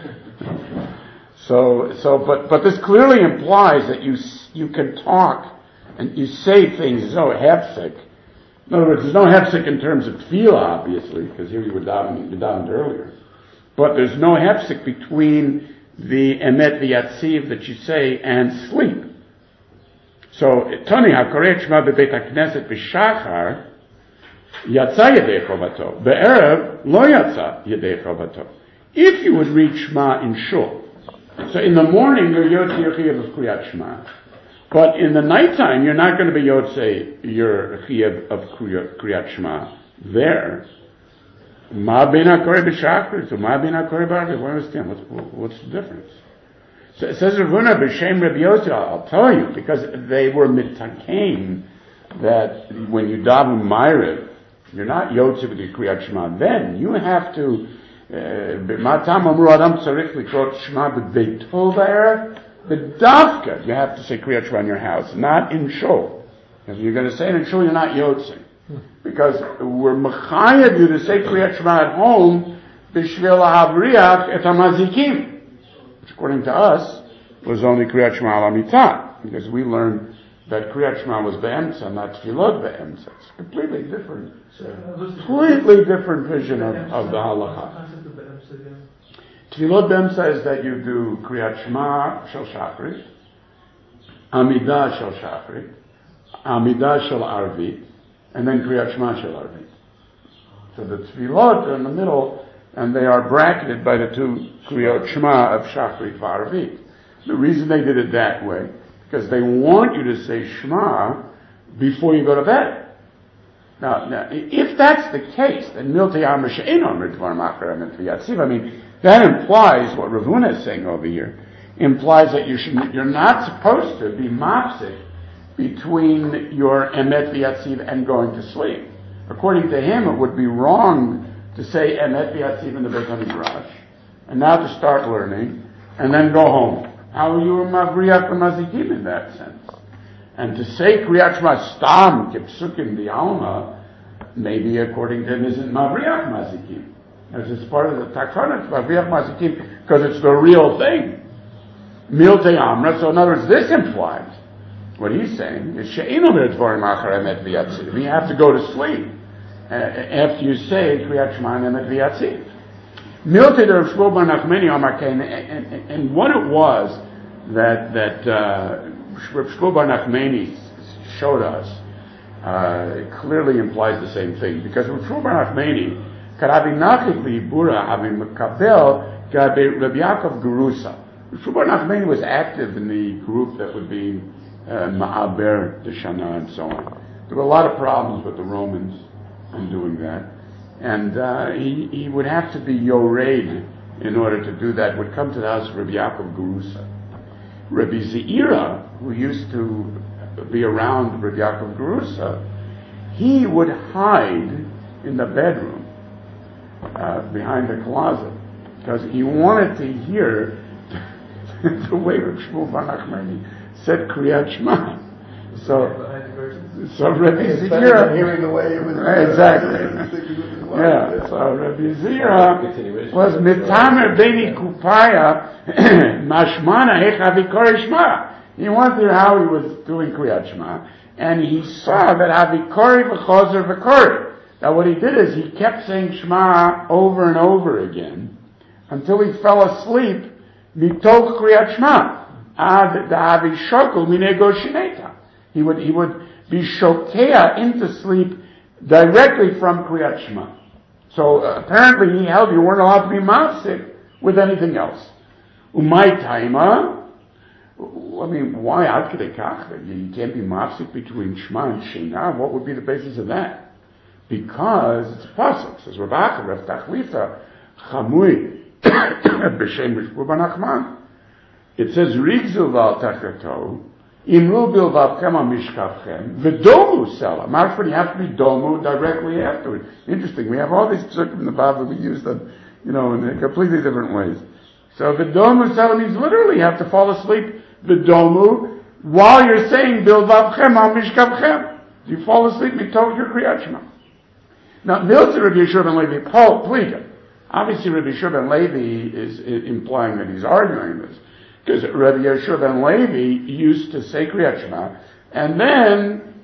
So, so, but but this clearly implies that you you can talk and you say things so hefsek In other words, there's no hefsek in terms of tefillah, obviously, because here you were davening, you davened earlier. But there's no hefsek between the emet v'yatziv that you say and sleep. So, Tani hakoreh shema bebeit hakneset b'shachar, yatsa yedei chovato. Be'erev lo yatsa yedei chovato. If you would read Shema in shul, so in the morning you're yotze your chiyuv of kriyat Shema, but in the nighttime you're not going to be yotze your chiyuv of kriyat Shema there. Ma ben hakoreh b'shachar, so ma ben hakoreh b'arviv. What understand? What's, what's the difference? So it says Rav Huna b'shem Rabbi Yossi. I'll tell you, because they were mitakein that when you daven Ma'ariv, you're not yotze with your kriyat Shema. Then you have to. Matam amru adam tzarich likrot Shema b'beito b'erev. B'davka, you have to say kriyat Shema in your house, not in shul. If you're going to say it in shul, you're not yotzing. Because we're mechayev you to say kriyat Shema at home b'shvil ha'avriach et ha'mazikim. Which, according to us, was only kriyat Shema al amitah, because we learned that kriyat Shema was be'emtza, not tefillot be'emtza. It's completely different, completely different vision of, of the halacha. Tefillot be'emtza is that you do kriyat Shema shel shachrit, amidah shel shachrit, amidah shel arvit, and then kriyat Shema shel arvit. So the tefillot are in the middle, and they are bracketed by the two kriyot Shema of shachrit v'arvit. The reason they did it that way, because they want you to say Shema before you go to bed. Now, now if that's the case, then miltei amr she'ein omer dvarim acharim v'yatziv. I mean, that implies what Rav Huna is saying over here. Implies that you should, you're not supposed to be mopsik between your emet v'yatziv and going to sleep. According to him, it would be wrong to say emet v'yatziv in the Beit HaMidrash, and now to start learning, and then go home. How are you a mavriach v'mazikim in that sense? And to say kriyat Shema stam kipsukim di'alma, maybe according to him isn't mavriach mazikim. As it's part of the takana, it's mavriach mazikim because it's the real thing. Miltei amra. So in other words, this implies what he's saying is she'ein omer dvarim achar emet v'yatziv. You have to go to sleep uh, after you say kriyat Shema and emet v'yatziv. Miltei Rav Shmuel bar Nachmani Amar Kain, and what it was that that uh, Rav Shmuel bar Nachmani showed us uh, clearly implies the same thing, because Rav Shmuel bar Nachmani karabi nachik liibura havi mekabel karabi Rabbi Yaakov Gerusa. Rav Shmuel bar Nachmani was active in the group that would be uh, Ma'aber Deshana and so on. There were a lot of problems with the Romans in doing that. And uh, he, he would have to be yored in order to do that. Would come to the house of Rabbi Yaakov Gerusa. Rabbi Zeira, who used to be around Rabbi Yaakov Gerusa, he would hide in the bedroom uh, behind the closet because he wanted to hear the way Rabbi Shmuel bar Nachmani said Kriyat Shema. So, so Rabbi Zeira, hearing the way it was exactly. Yeah, so Rabbi Zeira was mitamer beni kupaya mashmana hecha vikor shema. He wanted to hear how he was doing Kriyat Shema, and he saw that avikori v'chozer v'kori. Now what he did is he kept saying Shema over and over again until he fell asleep mitoch Kriyat Shema. Ad da'avi shokol minego shineta. He would he would be shokea into sleep directly from Kriyat Shema. So uh, apparently he held you weren't allowed to be mafsik with anything else. Umay taima. I mean, why ad kedei kach? You can't be mafsik between Shema and Shina. What would be the basis of that? Because it's a pasuk. Says Rabbi Rav Tachlita Chamui b'shem Rishbu bar Nachman. It says Rigzu val tachato. Imru bilvavchem mishkavchem v'domu sela. Marshman, you have to be domu directly afterward. Interesting. We have all these psukim in the Bible. We use them, you know, in completely different ways. So v'domu sela means literally you have to fall asleep v'domu while you're saying bilvavchem mishkavchem. You fall asleep mitoch your kriyat Shema. Now, Miltei Rabbi Yeshua ben Levi Paul Pliga. Obviously, Rabbi Yeshua ben Levi is, is implying that he's arguing this. Because Rabbi Yeshua ben Levi used to say Kriyat Shema, and then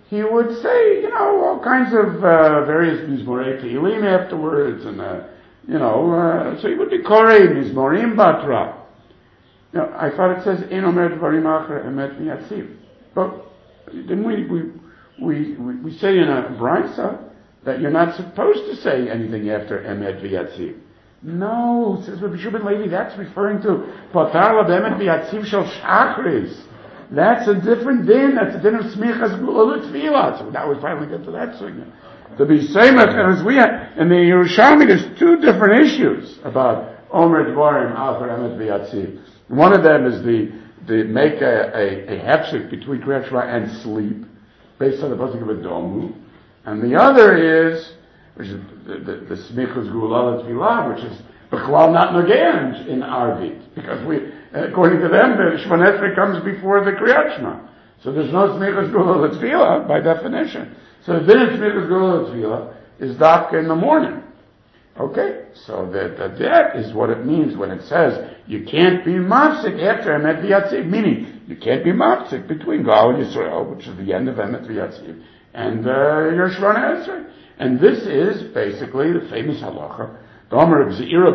he would say, you know, all kinds of uh, various Mizmorei Tehillim afterwards, and uh, you know, uh, so he would be Korei Mizmorim Batra. Now, I thought it says Ein Omer Dvarim Acher Emet V'Yatziv, but didn't we we we we, we say in a brisa that you're not supposed to say anything after Emet V'Yatziv? No, says Rabbi Shubin Levi, that's referring to Patar La B'Emet V'Yatziv Shel Shachris. That's a different din. That's a din of smichas gula tefillah. So now we finally get to that sugya. To be samech, and as we have, in the Yerushalmi, there's two different issues about Omer Dvarim Acher Emet V'Yatziv. One of them is the, the make a, a, a hefsek between Kriyat Shema and sleep, based on the pasuk of Adomu. And the other is, which is the, the, the smichas gula tefillah, which is b'chlal not nogeh in Arvit. Because we, according to them, the Shmoneh Esrei comes before the Kriyat Shema. So there's no smichas gula tefillah by definition. So the din of smichas gula tefillah is dafka in the morning. Okay? So that, that, that is what it means when it says you can't be mafsik after Emet V'Yatziv, meaning you can't be mafsik between Gal and Yisrael, which is the end of Emet V'Yatziv, and uh, your Shmoneh Esrei. And this is basically the famous halacha. There's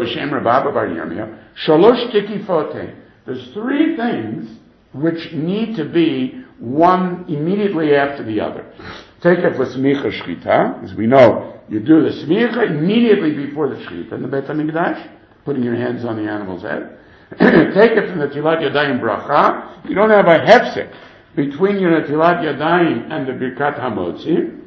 three things which need to be one immediately after the other. Take it for smicha shchita, as we know, you do the smicha immediately before the shchita in the Beit HaMikdash, putting your hands on the animal's head. Take it from the Tilat Yadayim bracha. You don't have a hefsek between your Tilat Yadayim and the Birkat HaMotzi.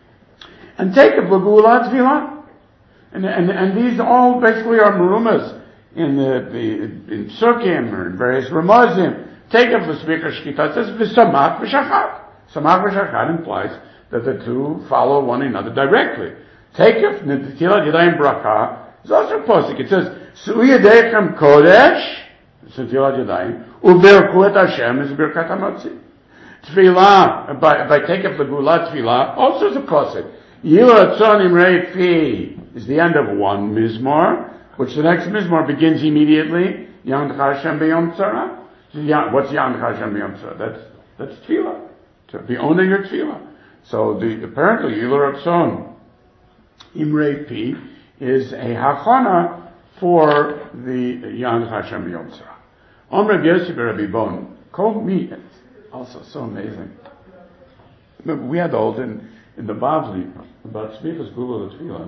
And take it for Gula Tfilah. And, and and these all basically are merumas in the, the in Psukim or in various Ramazim. Take up the speaker Shkita, it says v'samach v'shachat. Samach v'shachat implies that the two follow one another directly. Take up the Tilat Yadayim bracha. It's also posik. It says Su'i Yadaychem Kodesh. It's the Tilat Yadayim. U'berku et Hashem is Birkat HaMotzi. Tfilah by by take up the Gula Tfilah also is a posik. Yila Tzon Imrei Fi is the end of one mizmor, which the next mizmor begins immediately. Yam Hashem B'Yom Tzara. What's Yam Hashem B'Yom Tzara? That's that's tefillah. To be owning your tefillah. So the apparently Yila Ratzon Imrei Pi is a hachana for the Yam Hashem B'Yom Tzara. Omer Yosef Rabbi Bon Kol Mi. Also so amazing. Remember, we had the old in in the Bavli about Smichas Gula Tefillah.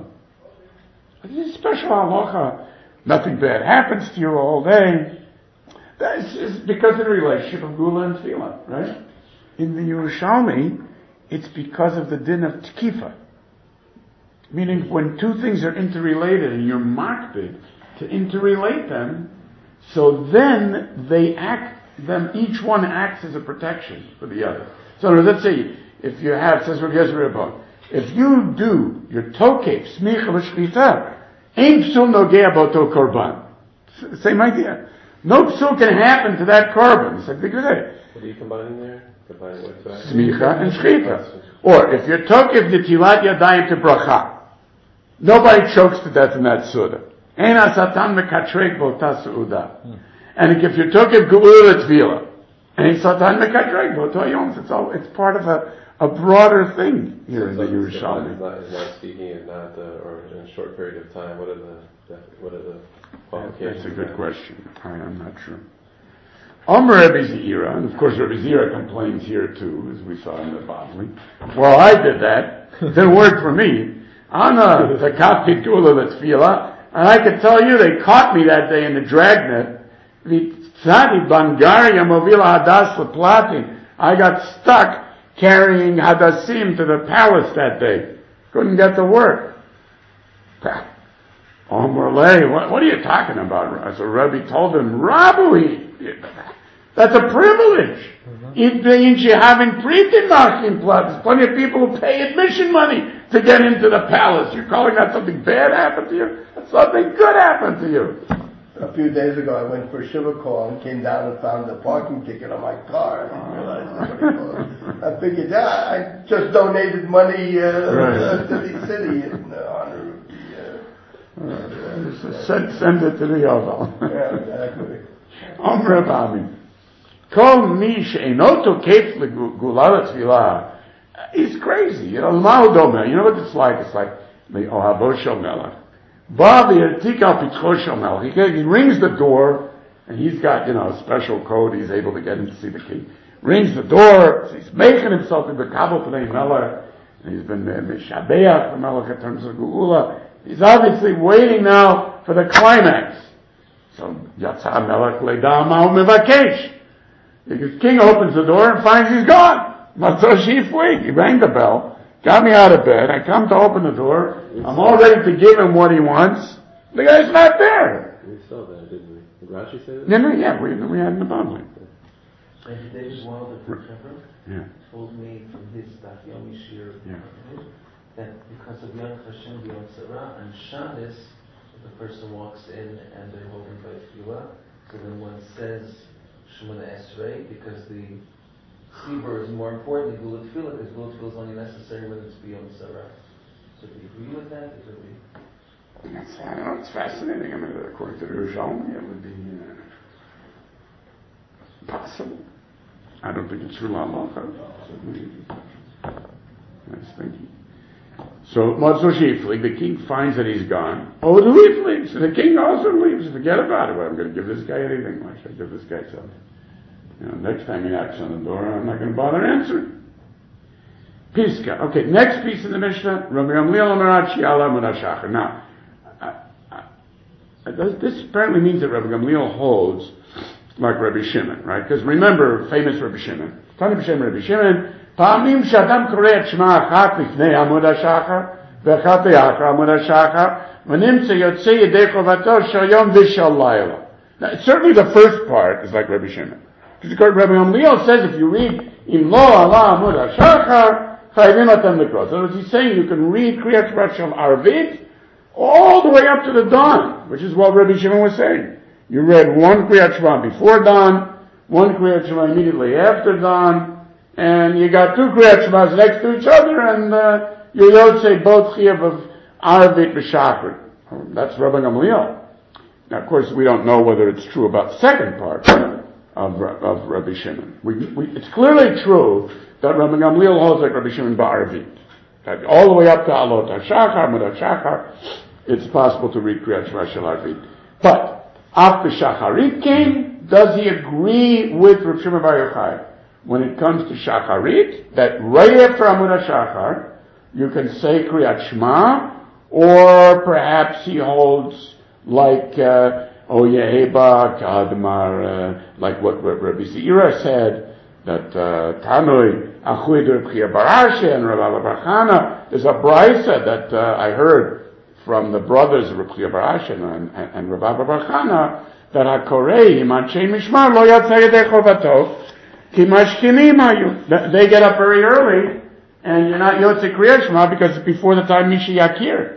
This is special halacha. Nothing bad happens to you all day. That's just because of the relationship of Gula and Tefillah, right? In the Yerushalmi, it's because of the din of Tkifa. Meaning when two things are interrelated and you're makbid to interrelate them, so then they act, them, each one acts as a protection for the other. So let's say, if you have, says Rabbi Yezri Rabbon, if you do your tokef, smicha v'shchita, ein psul nogea boto korban. Same idea. No psul can happen to that korban. It's like the Gedei. What are you combining there? Combining what? Smicha and shchita. Or if you're tokef the tilat yadayim to bracha, nobody chokes to death in that suda. Ein asatan mekatrek bota suda. And if you're tokef geula tefillah, ein satan mekatrek bota yom. It's all. It's part of a a broader thing here in the Yerushalmi. Is not, is not speaking, is not, uh, or in a short period of time. What are the, what are the qualifications? That's a good question. I am not sure. Omer Rebbe Zira, and of course Rebbe Zira complains here too, as we saw in the Bavli. Well, I did that. It didn't work for me. Ana takati gula l'tfila, and I can tell you they caught me that day in the dragnet. V'tzadi bangaria movila hadas l'platin. I got stuck carrying hadassim to the palace that day. Couldn't get to work. Omer Lei, what, what are you talking about? So Rebbe told him, Rabbi, that's a privilege. There's plenty of people who pay admission money to get into the palace. You're calling that something bad happened to you? Something good happened to you. A few days ago, I went for a shiva call and came down and found a parking ticket on my car. I didn't realize that's what it was. I figured, yeah, I just donated money uh, right. to the city in honor of the... Uh, uh, send, send it to the Yovel. Yeah, exactly. Omer Abami. Kol mi she'eno tokef legula tefillah. he's crazy. You know, Mahudome. You know what it's like? It's like the Ohavo Shel Melech. Ba v'yertika pitcho Shel Melech. He rings the door, and he's got, you know, a special code. He's able to get in to see the king. Rings the door. So he's making himself in the Kabul Pnei Melech. And he's been Meshabeach the Melech in terms of Geula. He's obviously waiting now for the climax. So Yatsa Melech Le'da Ma'u Mevakesh. The king opens the door and finds he's gone. Matzoshi Fleek. He rang the bell, got me out of bed. I come to open the door. I'm all ready to give him what he wants. The guy's not there. We saw that, didn't we? Did Rashi say that? Yeah, no, yeah, we, we had in the Bible. And David Wilder, for example, yeah. told me from his Daf Yomi Shir yeah. that because of Yom Hashem B'Yom Tzara and Shabbos, the person walks in and they're holding by Tefillah, so then one says Shemona Esrei because the Tzibur is more important than Gula Tefillah because Gula Tefillah is only necessary when it's B'Yom Tzara. So do you agree with that? Is it really... That's, I don't know, it's fascinating. I mean, according to the Rishonim, it would be uh, possible. I don't think it's true halacha. Nice thinking. So, Matzoshiflik, the king finds that he's gone. Oh, the leafling. So the king also leaves. Forget about it. Well, I'm going to give this guy anything. Why should I give this guy something? You know, next time he knocks on the door, I'm not going to bother answering. Piska. Okay, next piece in the Mishnah. Rabbi Gamliel Amarachi Ala Mudashachar. Now, this apparently means that Rabbi Gamliel holds like Rabbi Shimon, right? Because remember, famous Rabbi Shimon. Tani b'shem Rabbi Shimon. Pa'amim sh'adam korei et shema achat lifnei amud hashachar ve'achat le'achar amud hashachar v'nimtza yotzei yedei chovato shel yom v'shel layla. Now, certainly the first part is like Rabbi Shimon. Because Rabbi Gamliel says if you read im lo ala amud hashachar chayvim atam lekros. In other words, he's saying you can read Kriyat Shema Shel Arvit all the way up to the dawn, which is what Rabbi Shimon was saying. You read one Kriyat Shema before dawn, one Kriyat Shema immediately after dawn, and you got two Kriyat Shemas next to each other, and uh, you don't say both Chiyav of Arvit B'Shachrit. That's Rabbi Gamliel. Now, of course, we don't know whether it's true about the second part of, of Rabbi Shimon. We, we, it's clearly true that Rabbi Gamliel holds like Rabbi Shimon Ba'arvit. That all the way up to Alot HaShachar, Mud HaShachar, it's possible to read Kriyat Shema Shel Arvit. But after Shacharit came, does he agree with Rav Shimon Bar Yochai when it comes to Shacharit, that right after Amud HaShachar, you can say Kriyat Shema, or perhaps he holds like uh, O Yeheba, Kadmar, uh, like what, what Rabbi Zeira said, that Tanoi, Achuid Reb Chia Barashe, and Rabbi Bar Chana. There's a brisa that uh, I heard from the brothers of Reb Chia Barashe and, and, and Rabbi Bar Chana, that HaKorei, Imanchei Mishmar, Lo Yatzei Yedei Chovato, Ki Mashkinim Ayu. They get up very early, and you're not Yotzei Kriyat Shema because it's before the time Mishi Yakir.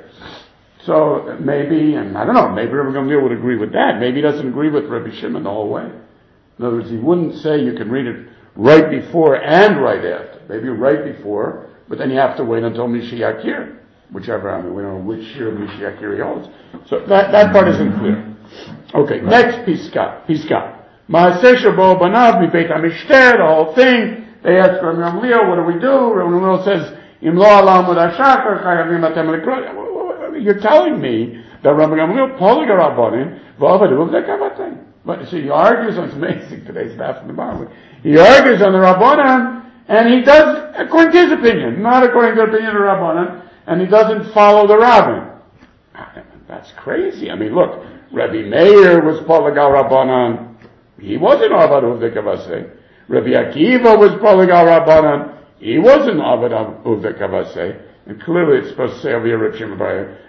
So maybe, and I don't know, maybe Rabbi Gamliel would agree with that. Maybe he doesn't agree with Rabbi Shimon the whole way. In other words, he wouldn't say you can read it right before and right after. Maybe right before, but then you have to wait until Mishi Yakir. Whichever, I mean, we don't know which year Mishi Yakir he holds. So that, that part isn't clear. Okay, next Piska. Piska. Ma'aseh shebo banav mi beit hamishter, the whole thing. They ask Rabbi Gamliel, what do we do? Rabbi Gamliel says, Im lo ala amud hashachar, chayavim atem lekrot. You're telling me that Rabbi Gamliel polig rabbanim v'avadu v'dekavatem. But see, he argues on, it's amazing today's math in the Bible. He argues on the Rabbanan, and he does according to his opinion, not according to the opinion of the Rabbanan, and he doesn't follow the Rabbin. That's crazy. I mean, look, Rabbi Meir was Poligal Rabbanan. He wasn't Avad Uvdei Kavasei. Rabbi Akiva was Poligal Rabbanan. He wasn't Avad Uvdei Kavasei. And clearly it's supposed to say over here, Reb Shimon Bar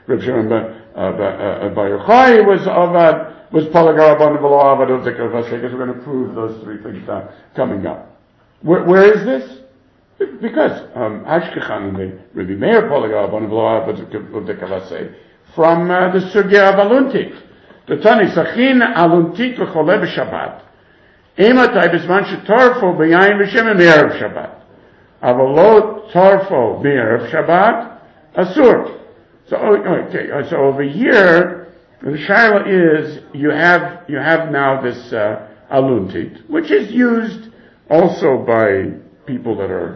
Yochai was Avad, was Poligal Rabbanan below Avad Uvdei Kavasei, because we're going to prove those three things down, coming up. Where, where is this? Because um, Ashkechan and the Rabbi Meir Poligal Rabbanan below Avad Uvdei Kavasei, from uh, the Sugya of Aluntit. The Tani Sachin Aluntit v'choleh b'Shabbat. Ematay b'zman shetarfo b'yayin v'shem me'erev Shabbat. Avalo tarfo me'erev Shabbat asur. So okay, so over here the shaila is you have you have now this uh, Aluntit, which is used also by people that are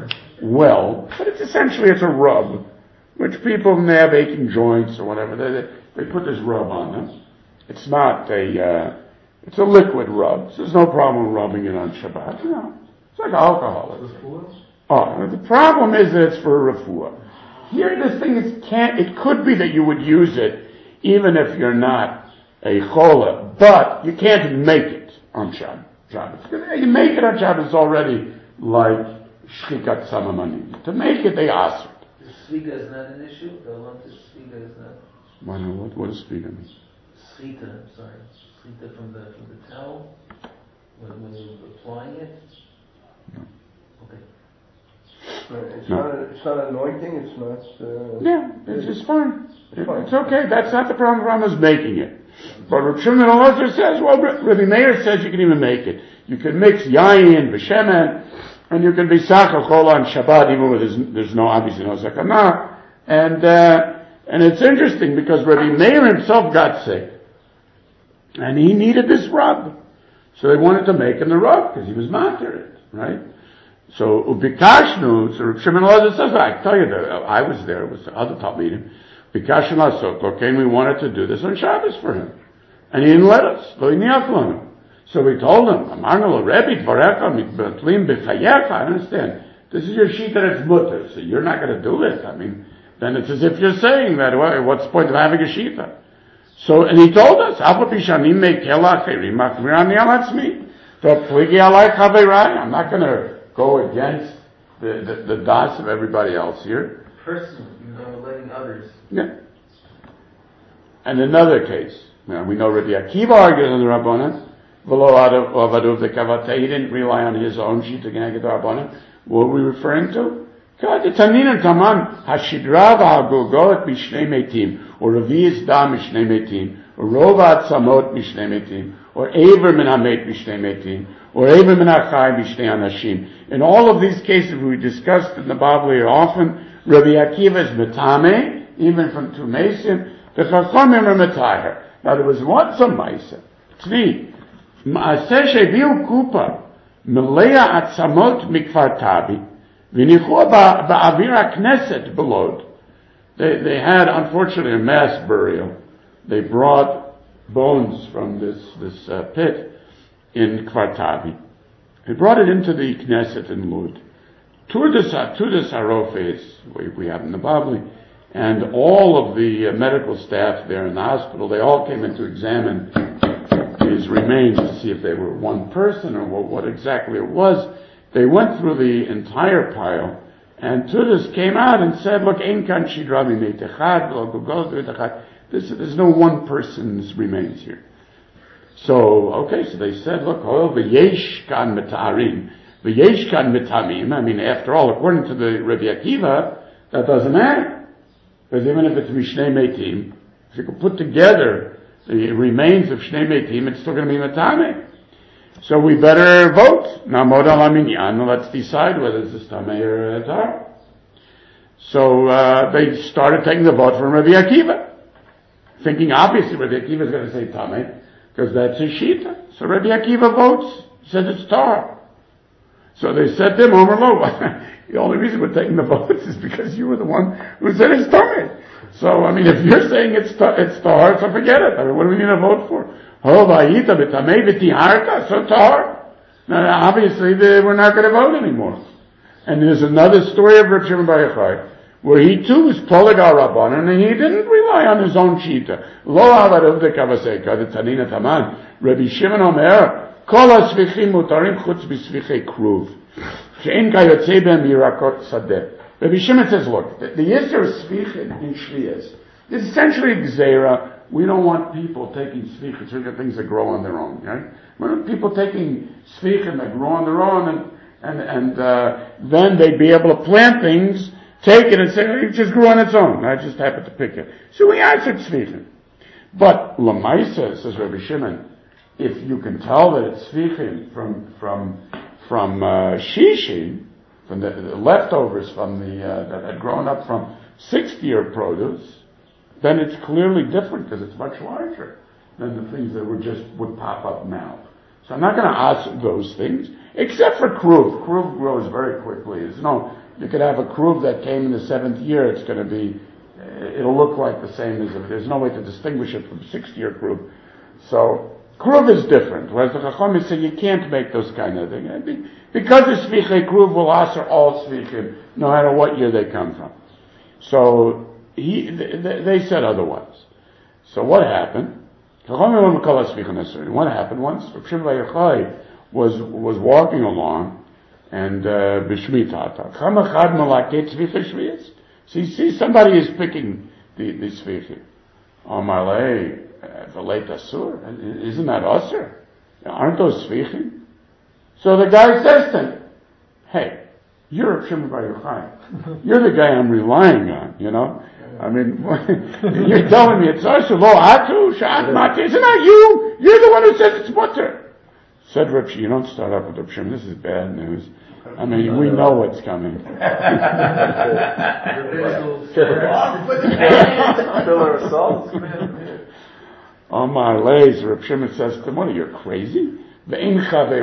well, but it's essentially, it's a rub, which people, when they have aching joints or whatever, they, they put this rub on them. It's not a, uh, it's a liquid rub, so there's no problem rubbing it on Shabbat. No. It's like alcohol. Oh, the problem is that it's for refuah. Here, this thing is can't, it could be that you would use it even if you're not a chola, but you can't make it on Shabbos. You make it on Shabbos, it's already like shchikat samamanim. To make it, they ask it. The sviga is not an issue? The lump is sviga is not? Why not? What, what does sviga mean? Schita, I'm sorry. Schita from the, from the towel, when, when you're applying it? No. Okay. It's, no. not, it's not anointing, it's not... Uh, yeah, it's, it's fine. It's, fine. It's okay, that's not the problem. The problem is making it. But Rav Shimon Elazar says, well, Rabbi Meir says you can even make it. You can mix yayin, b'shemen, and you can be sachar chol on Shabbat, even when there's, there's no, obviously no sakana. And, uh, and it's interesting because Rabbi Meir himself got sick. And he needed this rub. So they wanted to make him the rub, because he was matir, right? So, ubikashnu, so Rav Shimon Elazar says, I tell you that, I was there, it was the other top meeting. Bikashnu lasok, okay, and we wanted to do this on Shabbos for him. And he didn't let us. Lo iniaklanu. So we told him, Amarnu lo Rebbe, dvarecha mitbatlim b'chayecha. I understand. This is your sheet that it's mutter, so you're not going to do this. I mean, then it's as if you're saying that, well, what's the point of having a shita? So, and he told us, Alpa pishanim me'kela acherim, machmirani al atzmi. V'pligi alai chaverai. I'm not going to go against the, the, the das of everybody else here. Personally, you know, letting others. Yeah. And another case, now we know Rabbi Akiva argues on the Rabbanan, v'lo avaduv the kavatei, he didn't rely on his own sheet to get the Rabbanan. What are we referring to? Tanina taman hashidra v'hagulgot mishnei metim, or revi'is da mishnei metim, or rova atzamot mishnei metim, or aver min hamet mishnei metim, or aver min hachai mishnei anashim. In all of these cases we discussed in the Bavli often, Rabbi Akiva is metame, even from two mesim, the chachamim are metaher. Now there was once a maisa, tzvi, ma'aseh sheviu kupa, melea atzamot mikfar tabi, v'nichua ba'avir HaKnesset belod. They, they had, unfortunately, a mass burial. They brought bones from this, this uh, pit in Kfar Tabi. They brought it into the Knesset in Lud. Turdas Harofes, we, we have in the Bavli, and all of the uh, medical staff there in the hospital, they all came in to examine his remains to see if they were one person or what, what exactly it was. They went through the entire pile, and Turdas came out and said, look, Ein kan shidra mimeitechad, lo gugol mimeitechad. There's no one person's remains here. So, okay, so they said, look, oil v'yesh kan metarim, v'yesh kan metamim. I mean, after all, according to the Rabbi Akiva, that doesn't matter. Because even if it's mishnei metim, if you could put together the remains of shnei metim, it's still going to be metamim. So we better vote. Now, modal aminyan, let's decide whether this is tamei or tar. So uh, they started taking the vote from Rabbi Akiva, thinking obviously Rabbi Akiva is going to say tamei, because that's his shita. So Rabbi Akiva votes, says it's tar. So they said to him, Omer lo, the only reason we're taking the votes is because you were the one who said it's tamei. So, I mean, if you're saying it's tar, it's tar, so forget it. I mean, what do we need to vote for? Oh, vayita b'tamei v'tiharta, so tar. Now, obviously, they, we're not going to vote anymore. And there's another story of Rav Shimon Bar Yochai, where he too was Poligar Rabbanan, and he didn't rely on his own shita. Lo avaruv de kavaseka, the Tanina Taman. Rabbi Shimon Omer, kol ha-svichim mutarim chutz b'svichei kruv. She'en kayotzei b'hem yirakot sadeh. Rabbi Shimon says, look, the, the Yisr of Svichim in Shviyas is essentially Gzeira. We don't want people taking Svichim, so things that grow on their own, right? We want people taking Svichim that grow on their own, and, and, and, uh, then they'd be able to plant things, take it and say, oh, it just grew on its own. I just happened to pick it. So we answered Svichim. But Lamaisa, says Rabbi Shimon, if you can tell that it's Svichim from, from, from, uh, Shishim, from the, the leftovers from the, uh, that had grown up from sixty-year produce, then it's clearly different because it's much larger than the things that were just would pop up now. So I'm not going to ask those things, except for kruv. Kruv grows very quickly. There's no you could have a kruv that came in the seventh year. It's going to be, it'll look like the same as if there's no way to distinguish it from sixth year kruv. So kruv is different. Whereas the Chachamim say you can't make those kind of things because the svichei kruv will answer all svichim, no matter what year they come from. So he, they, they said otherwise. So what happened? What happened once? Rav Shimon bar Yochai was was walking along, and b'shmitata. So you see, somebody is picking the the tzvichi. Amalei v'leit asur. Isn't that asur? Aren't those tzvichim? So the guy says to him, "Hey, you're Rav Shimon bar Yochai. You're the guy I'm relying on. You know." I mean, you're telling me it's asur lo atu sha'at mati. Isn't that you? You're the one who says it's mutter. Said Rav Shimon, you don't start up with Rav Shimon. This is bad news. I mean, we know what's coming. Oh my lays, Rav Shimon says to him, what are you, crazy? Don't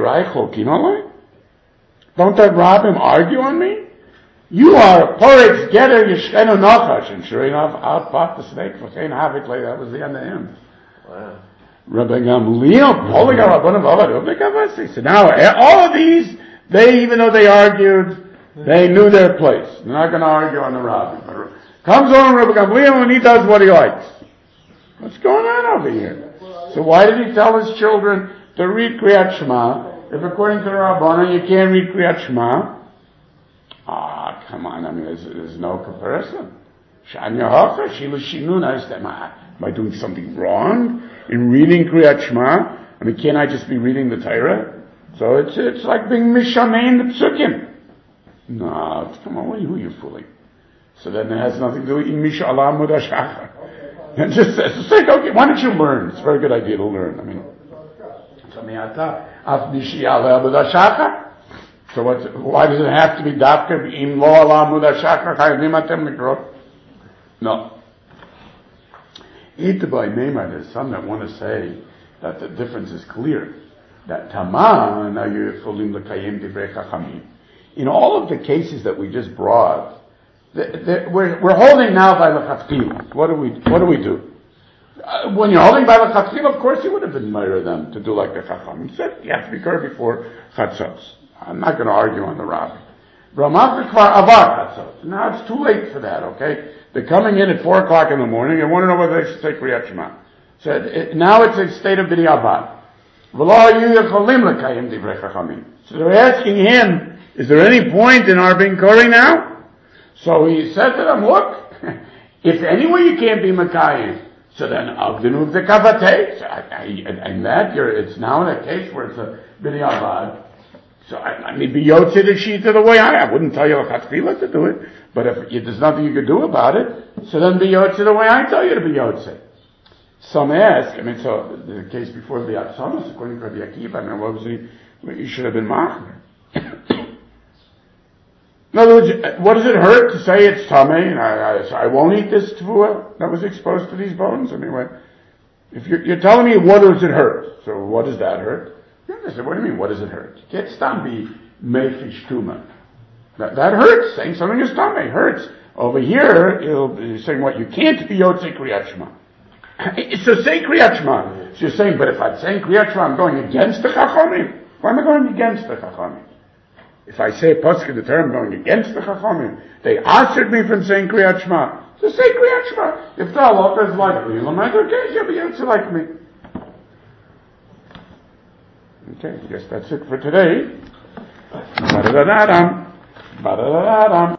that Rabbim argue on me? You are a poretz getter yishchenu nachash. And sure enough, out popped the snake for Cain Havik. That was the end of him. Wow. Rabbi Gamliel, Poliga Rabbanim Avadu. So now all of these, they even though they argued, they knew their place. They're not going to argue on the Rabbi. Comes on Rabbi Gamliel and he does what he likes. What's going on over here? So why did he tell his children to read Kriyat Shema if according to the Rabbanan you can't read Kriyat Shema? Ah, come on, I mean, there's, there's no comparison. Shanya Hacha, Shila Shinuna, am I doing something wrong in reading Kriyat Shema? I mean, can't I just be reading the Torah? So it's it's like being Mishamein the Psukim. No, come on, who are you fooling? So then it has nothing to do with Misha Allah Mudashachar. And just say, okay, why don't you learn? It's a very good idea to learn. I mean, so what's, why does it have to be Dafka Im Lo Allah Mudashachar Chayavim Atem Likrot? No. Itabai Meimar, there's some that want to say that the difference is clear. That Taman Ayufolim L'Kayim Divrei Chachamim. In all of the cases that we just brought, the, the, we're, we're holding now by L'Chatchila. What do we, what do we do? Uh, when you're holding by L'Chatchila, of course you would have admired them to do like the Chacham. He said, you have to be clear before Chatzos. I'm not going to argue on the Rabbi. Ramah Kvar Avar Chatzos. Now it's too late for that, okay? They're coming in at four o'clock in the morning. They want to know whether they should say Kriyat Shema. So it, now it's a state of B'diavad. So they're asking him, is there any point in our being Kori now? So he said to them, look, if anyway you can't be Makayim, so then Agdinu the Kavateh. And that, you're, it's now in a case where it's a B'diavad. So I, I mean, be Yotze the Shita the way I, I wouldn't tell you a Chatfila to do it, but if you, there's nothing you could do about it, so then be Yotze the way I tell you to be Yotze. Some ask, I mean, so the case before the Atzonos, according to Rabbi Akiva, I mean, what was he, he should have been Machmer. In other words, what does it hurt to say it's Tameh, and I, I, I won't eat this Tefua that was exposed to these bones? I mean, what, if you're, you're telling me what does it hurt, so what does that hurt? I said, what do you mean, what does it hurt? You can't stop be Mefish Tuma. That, that hurts. Saying something is Tameh hurts. Over here, you're saying what? You can't be Yotze Kriyat Shema. So say Kriyat Shema. So you're saying, but if I'm saying Kriyat Shema, I'm going against the Chachamim. Why am I going against the Chachamim? If I say Pasuk the term, I'm going against the Chachamim. They answered me from saying Kriyat Shema. So say Kriyat Shema. If the halacha is like me, okay, you'll be Yotze like me. Okay, I guess that's it for today. Ba-da-da-da-dum. Ba-da-da-da-dum.